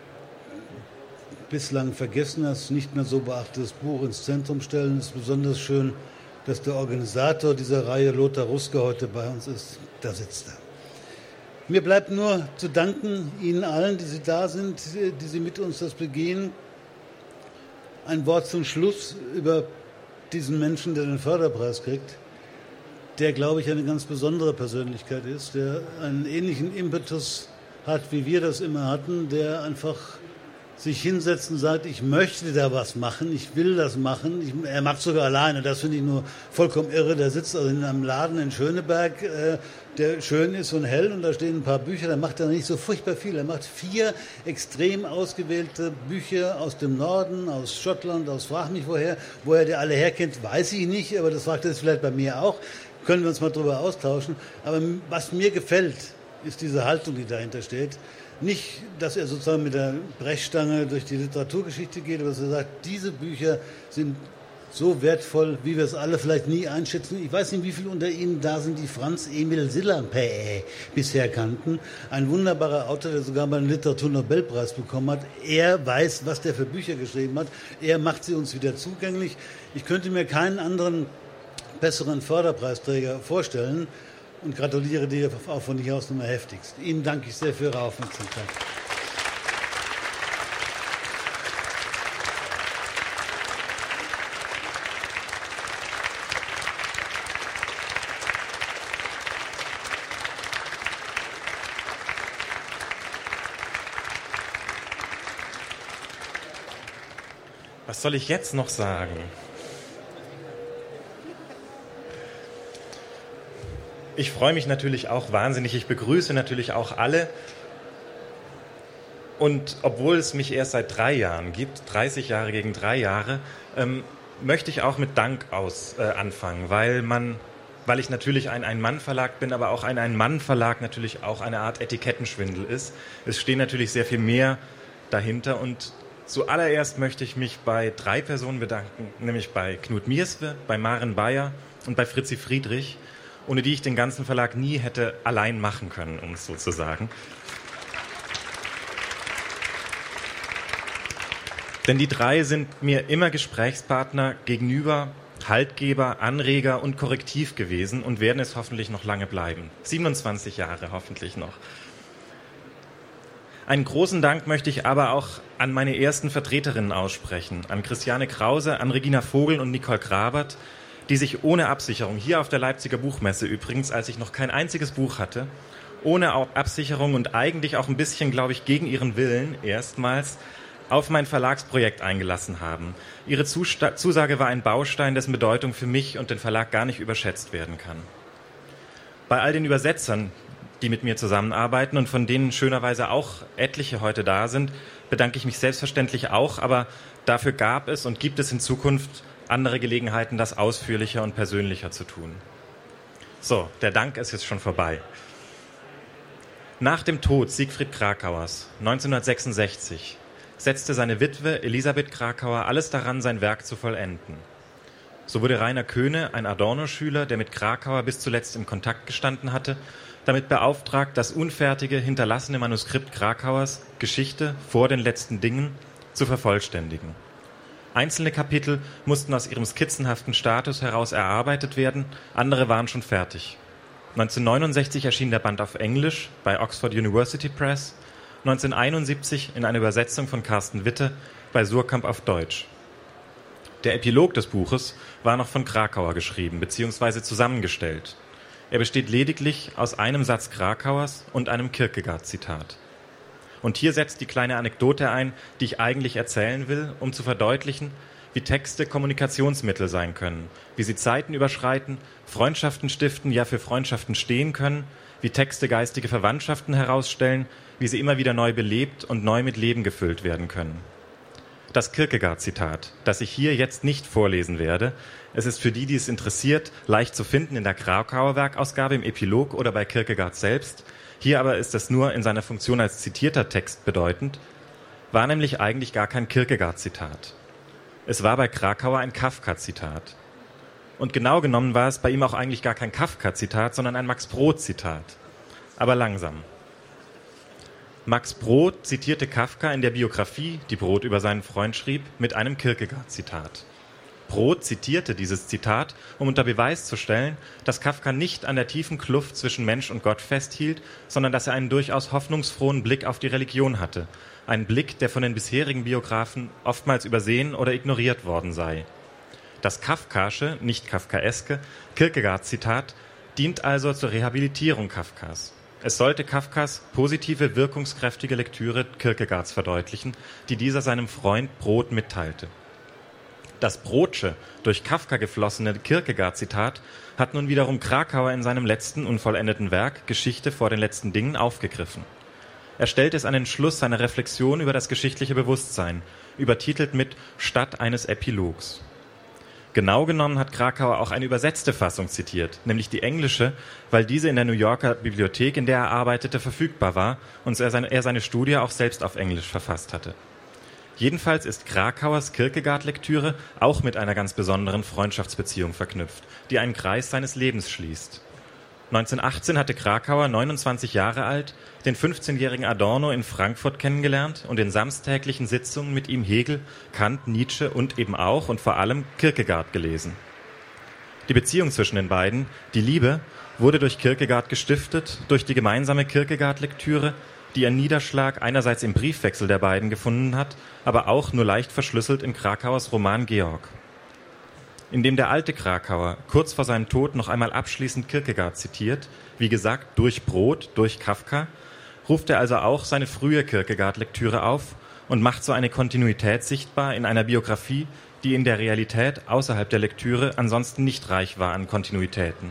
bislang vergessenes, nicht mehr so beachtetes Buch ins Zentrum stellen. Es ist besonders schön, dass der Organisator dieser Reihe, Lothar Ruske, heute bei uns ist. Da sitzt er. Mir bleibt nur zu danken Ihnen allen, die Sie da sind, die Sie mit uns das begehen. Ein Wort zum Schluss über diesen Menschen, der den Förderpreis kriegt, der, glaube ich, eine ganz besondere Persönlichkeit ist, der einen ähnlichen Impetus hat, wie wir das immer hatten, der einfach sich hinsetzt und sagt, ich möchte da was machen, ich will das machen. Er macht sogar alleine, das finde ich nur vollkommen irre. Der sitzt also in einem Laden in Schöneberg, der schön ist und hell und da stehen ein paar Bücher, da macht er nicht so furchtbar viel. Er macht 4 extrem ausgewählte Bücher aus dem Norden, aus Schottland, aus frag mich woher. Woher der alle herkennt, weiß ich nicht, aber das fragt er jetzt vielleicht bei mir auch. Können wir uns mal drüber austauschen. Aber was mir gefällt, ist diese Haltung, die dahinter steht. Nicht, dass er sozusagen mit der Brechstange durch die Literaturgeschichte geht, aber dass er sagt, diese Bücher sind so wertvoll, wie wir es alle vielleicht nie einschätzen. Ich weiß nicht, wie viele unter Ihnen da sind, die Franz Emil Sillanpää bisher kannten. Ein wunderbarer Autor, der sogar mal einen Literaturnobelpreis bekommen hat. Er weiß, was der für Bücher geschrieben hat. Er macht sie uns wieder zugänglich. Ich könnte mir keinen anderen besseren Förderpreisträger vorstellen. Und gratuliere dir auch von hier aus nochmal heftigst. Ihnen danke ich sehr für Ihre Aufmerksamkeit. Was soll ich jetzt noch sagen? Ich freue mich natürlich auch wahnsinnig. Ich begrüße natürlich auch alle. Und obwohl es mich erst seit 3 Jahren gibt, 30 Jahre gegen 3 Jahre, möchte ich auch mit Dank anfangen, weil ich natürlich ein Ein-Mann-Verlag bin, aber auch ein Ein-Mann-Verlag natürlich auch eine Art Etikettenschwindel ist. Es stehen natürlich sehr viel mehr dahinter und zuallererst möchte ich mich bei 3 Personen bedanken, nämlich bei Knut Mierswe, bei Maren Bayer und bei Fritzi Friedrich, ohne die ich den ganzen Verlag nie hätte allein machen können, um es so zu sagen. Denn die 3 sind mir immer Gesprächspartner gegenüber, Haltgeber, Anreger und Korrektiv gewesen und werden es hoffentlich noch lange bleiben. 27 Jahre hoffentlich noch. Einen großen Dank möchte ich aber auch an meine ersten Vertreterinnen aussprechen, an Christiane Krause, an Regina Vogel und Nicole Grabert, die sich ohne Absicherung, hier auf der Leipziger Buchmesse übrigens, als ich noch kein einziges Buch hatte, ohne Absicherung und eigentlich auch ein bisschen, glaube ich, gegen ihren Willen erstmals auf mein Verlagsprojekt eingelassen haben. Ihre Zusage war ein Baustein, dessen Bedeutung für mich und den Verlag gar nicht überschätzt werden kann. Bei all den Übersetzern, die mit mir zusammenarbeiten und von denen schönerweise auch etliche heute da sind, bedanke ich mich selbstverständlich auch, aber dafür gab es und gibt es in Zukunft andere Gelegenheiten, das ausführlicher und persönlicher zu tun. So, der Dank ist jetzt schon vorbei. Nach dem Tod Siegfried Kracauers 1966 setzte seine Witwe Elisabeth Kracauer alles daran, sein Werk zu vollenden. So wurde Rainer Köhne, ein Adorno-Schüler, der mit Kracauer bis zuletzt in Kontakt gestanden hatte, damit beauftragt, das unfertige, hinterlassene Manuskript Kracauers Geschichte vor den letzten Dingen zu vervollständigen. Einzelne Kapitel mussten aus ihrem skizzenhaften Status heraus erarbeitet werden, andere waren schon fertig. 1969 erschien der Band auf Englisch bei Oxford University Press, 1971 in einer Übersetzung von Carsten Witte bei Suhrkamp auf Deutsch. Der Epilog des Buches war noch von Kracauer geschrieben bzw. zusammengestellt. Er besteht lediglich aus einem Satz Kracauers und einem Kierkegaard-Zitat. Und hier setzt die kleine Anekdote ein, die ich eigentlich erzählen will, um zu verdeutlichen, wie Texte Kommunikationsmittel sein können, wie sie Zeiten überschreiten, Freundschaften stiften, ja für Freundschaften stehen können, wie Texte geistige Verwandtschaften herausstellen, wie sie immer wieder neu belebt und neu mit Leben gefüllt werden können. Das Kierkegaard-Zitat, das ich hier jetzt nicht vorlesen werde, es ist für die es interessiert, leicht zu finden in der Kracauer Werkausgabe im Epilog oder bei Kierkegaard selbst. Hier aber ist es nur in seiner Funktion als zitierter Text bedeutend, war nämlich eigentlich gar kein Kierkegaard-Zitat. Es war bei Kracauer ein Kafka-Zitat. Und genau genommen war es bei ihm auch eigentlich gar kein Kafka-Zitat, sondern ein Max-Brod-Zitat. Aber langsam. Max Brod zitierte Kafka in der Biografie, die Brod über seinen Freund schrieb, mit einem Kierkegaard-Zitat. Brod zitierte dieses Zitat, um unter Beweis zu stellen, dass Kafka nicht an der tiefen Kluft zwischen Mensch und Gott festhielt, sondern dass er einen durchaus hoffnungsfrohen Blick auf die Religion hatte. Ein Blick, der von den bisherigen Biografen oftmals übersehen oder ignoriert worden sei. Das Kafkasche, nicht kafkaeske, Kierkegaard-Zitat dient also zur Rehabilitierung Kafkas. Es sollte Kafkas positive, wirkungskräftige Lektüre Kierkegaards verdeutlichen, die dieser seinem Freund Brod mitteilte. Das Brodsche, durch Kafka geflossene Kierkegaard-Zitat hat nun wiederum Kracauer in seinem letzten unvollendeten Werk Geschichte vor den letzten Dingen aufgegriffen. Er stellt es an den Schluss seiner Reflexion über das geschichtliche Bewusstsein, übertitelt mit »Statt eines Epilogs«. Genau genommen hat Kracauer auch eine übersetzte Fassung zitiert, nämlich die englische, weil diese in der New Yorker Bibliothek, in der er arbeitete, verfügbar war und er seine Studie auch selbst auf Englisch verfasst hatte. Jedenfalls ist Kracauers Kierkegaard-Lektüre auch mit einer ganz besonderen Freundschaftsbeziehung verknüpft, die einen Kreis seines Lebens schließt. 1918 hatte Kracauer, 29 Jahre alt, den 15-jährigen Adorno in Frankfurt kennengelernt und in samstäglichen Sitzungen mit ihm Hegel, Kant, Nietzsche und eben auch und vor allem Kierkegaard gelesen. Die Beziehung zwischen den beiden, die Liebe, wurde durch Kierkegaard gestiftet, durch die gemeinsame Kierkegaard-Lektüre, die ihren Niederschlag einerseits im Briefwechsel der beiden gefunden hat, aber auch nur leicht verschlüsselt in Kracauers Roman Georg. In dem der alte Kracauer kurz vor seinem Tod noch einmal abschließend Kierkegaard zitiert, wie gesagt durch Brod, durch Kafka, ruft er also auch seine frühe Kierkegaard-Lektüre auf und macht so eine Kontinuität sichtbar in einer Biografie, die in der Realität außerhalb der Lektüre ansonsten nicht reich war an Kontinuitäten.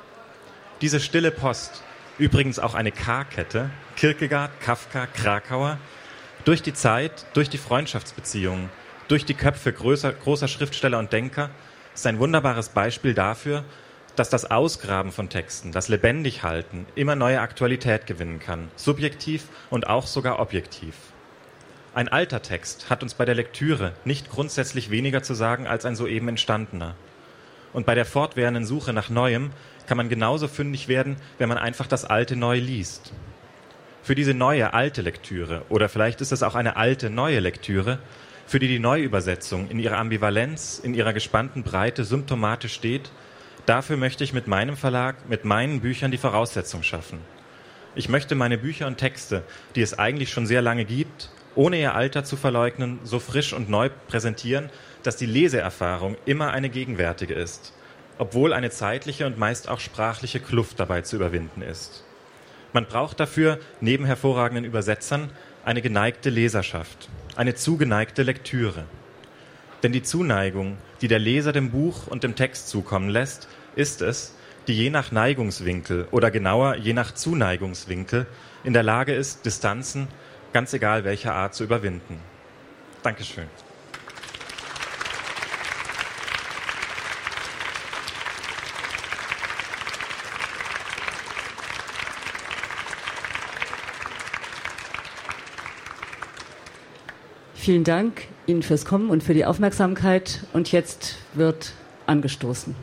Diese stille Post, übrigens auch eine K-Kette, Kierkegaard, Kafka, Kracauer, durch die Zeit, durch die Freundschaftsbeziehungen, durch die Köpfe großer Schriftsteller und Denker, ist ein wunderbares Beispiel dafür, dass das Ausgraben von Texten, das Lebendighalten immer neue Aktualität gewinnen kann, subjektiv und auch sogar objektiv. Ein alter Text hat uns bei der Lektüre nicht grundsätzlich weniger zu sagen als ein soeben entstandener. Und bei der fortwährenden Suche nach Neuem kann man genauso fündig werden, wenn man einfach das Alte neu liest. Für diese neue, alte Lektüre, oder vielleicht ist es auch eine alte, neue Lektüre, für die Neuübersetzung in ihrer Ambivalenz, in ihrer gespannten Breite symptomatisch steht, dafür möchte ich mit meinem Verlag, mit meinen Büchern die Voraussetzung schaffen. Ich möchte meine Bücher und Texte, die es eigentlich schon sehr lange gibt, ohne ihr Alter zu verleugnen, so frisch und neu präsentieren, dass die Leseerfahrung immer eine gegenwärtige ist, obwohl eine zeitliche und meist auch sprachliche Kluft dabei zu überwinden ist. Man braucht dafür, neben hervorragenden Übersetzern, eine geneigte Leserschaft, eine zugeneigte Lektüre. Denn die Zuneigung, die der Leser dem Buch und dem Text zukommen lässt, ist es, die je nach Neigungswinkel oder genauer je nach Zuneigungswinkel in der Lage ist, Distanzen, ganz egal welcher Art, zu überwinden. Dankeschön. Vielen Dank Ihnen fürs Kommen und für die Aufmerksamkeit. Und jetzt wird angestoßen.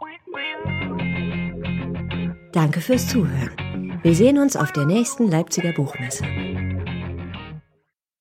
Danke fürs Zuhören. Wir sehen uns auf der nächsten Leipziger Buchmesse.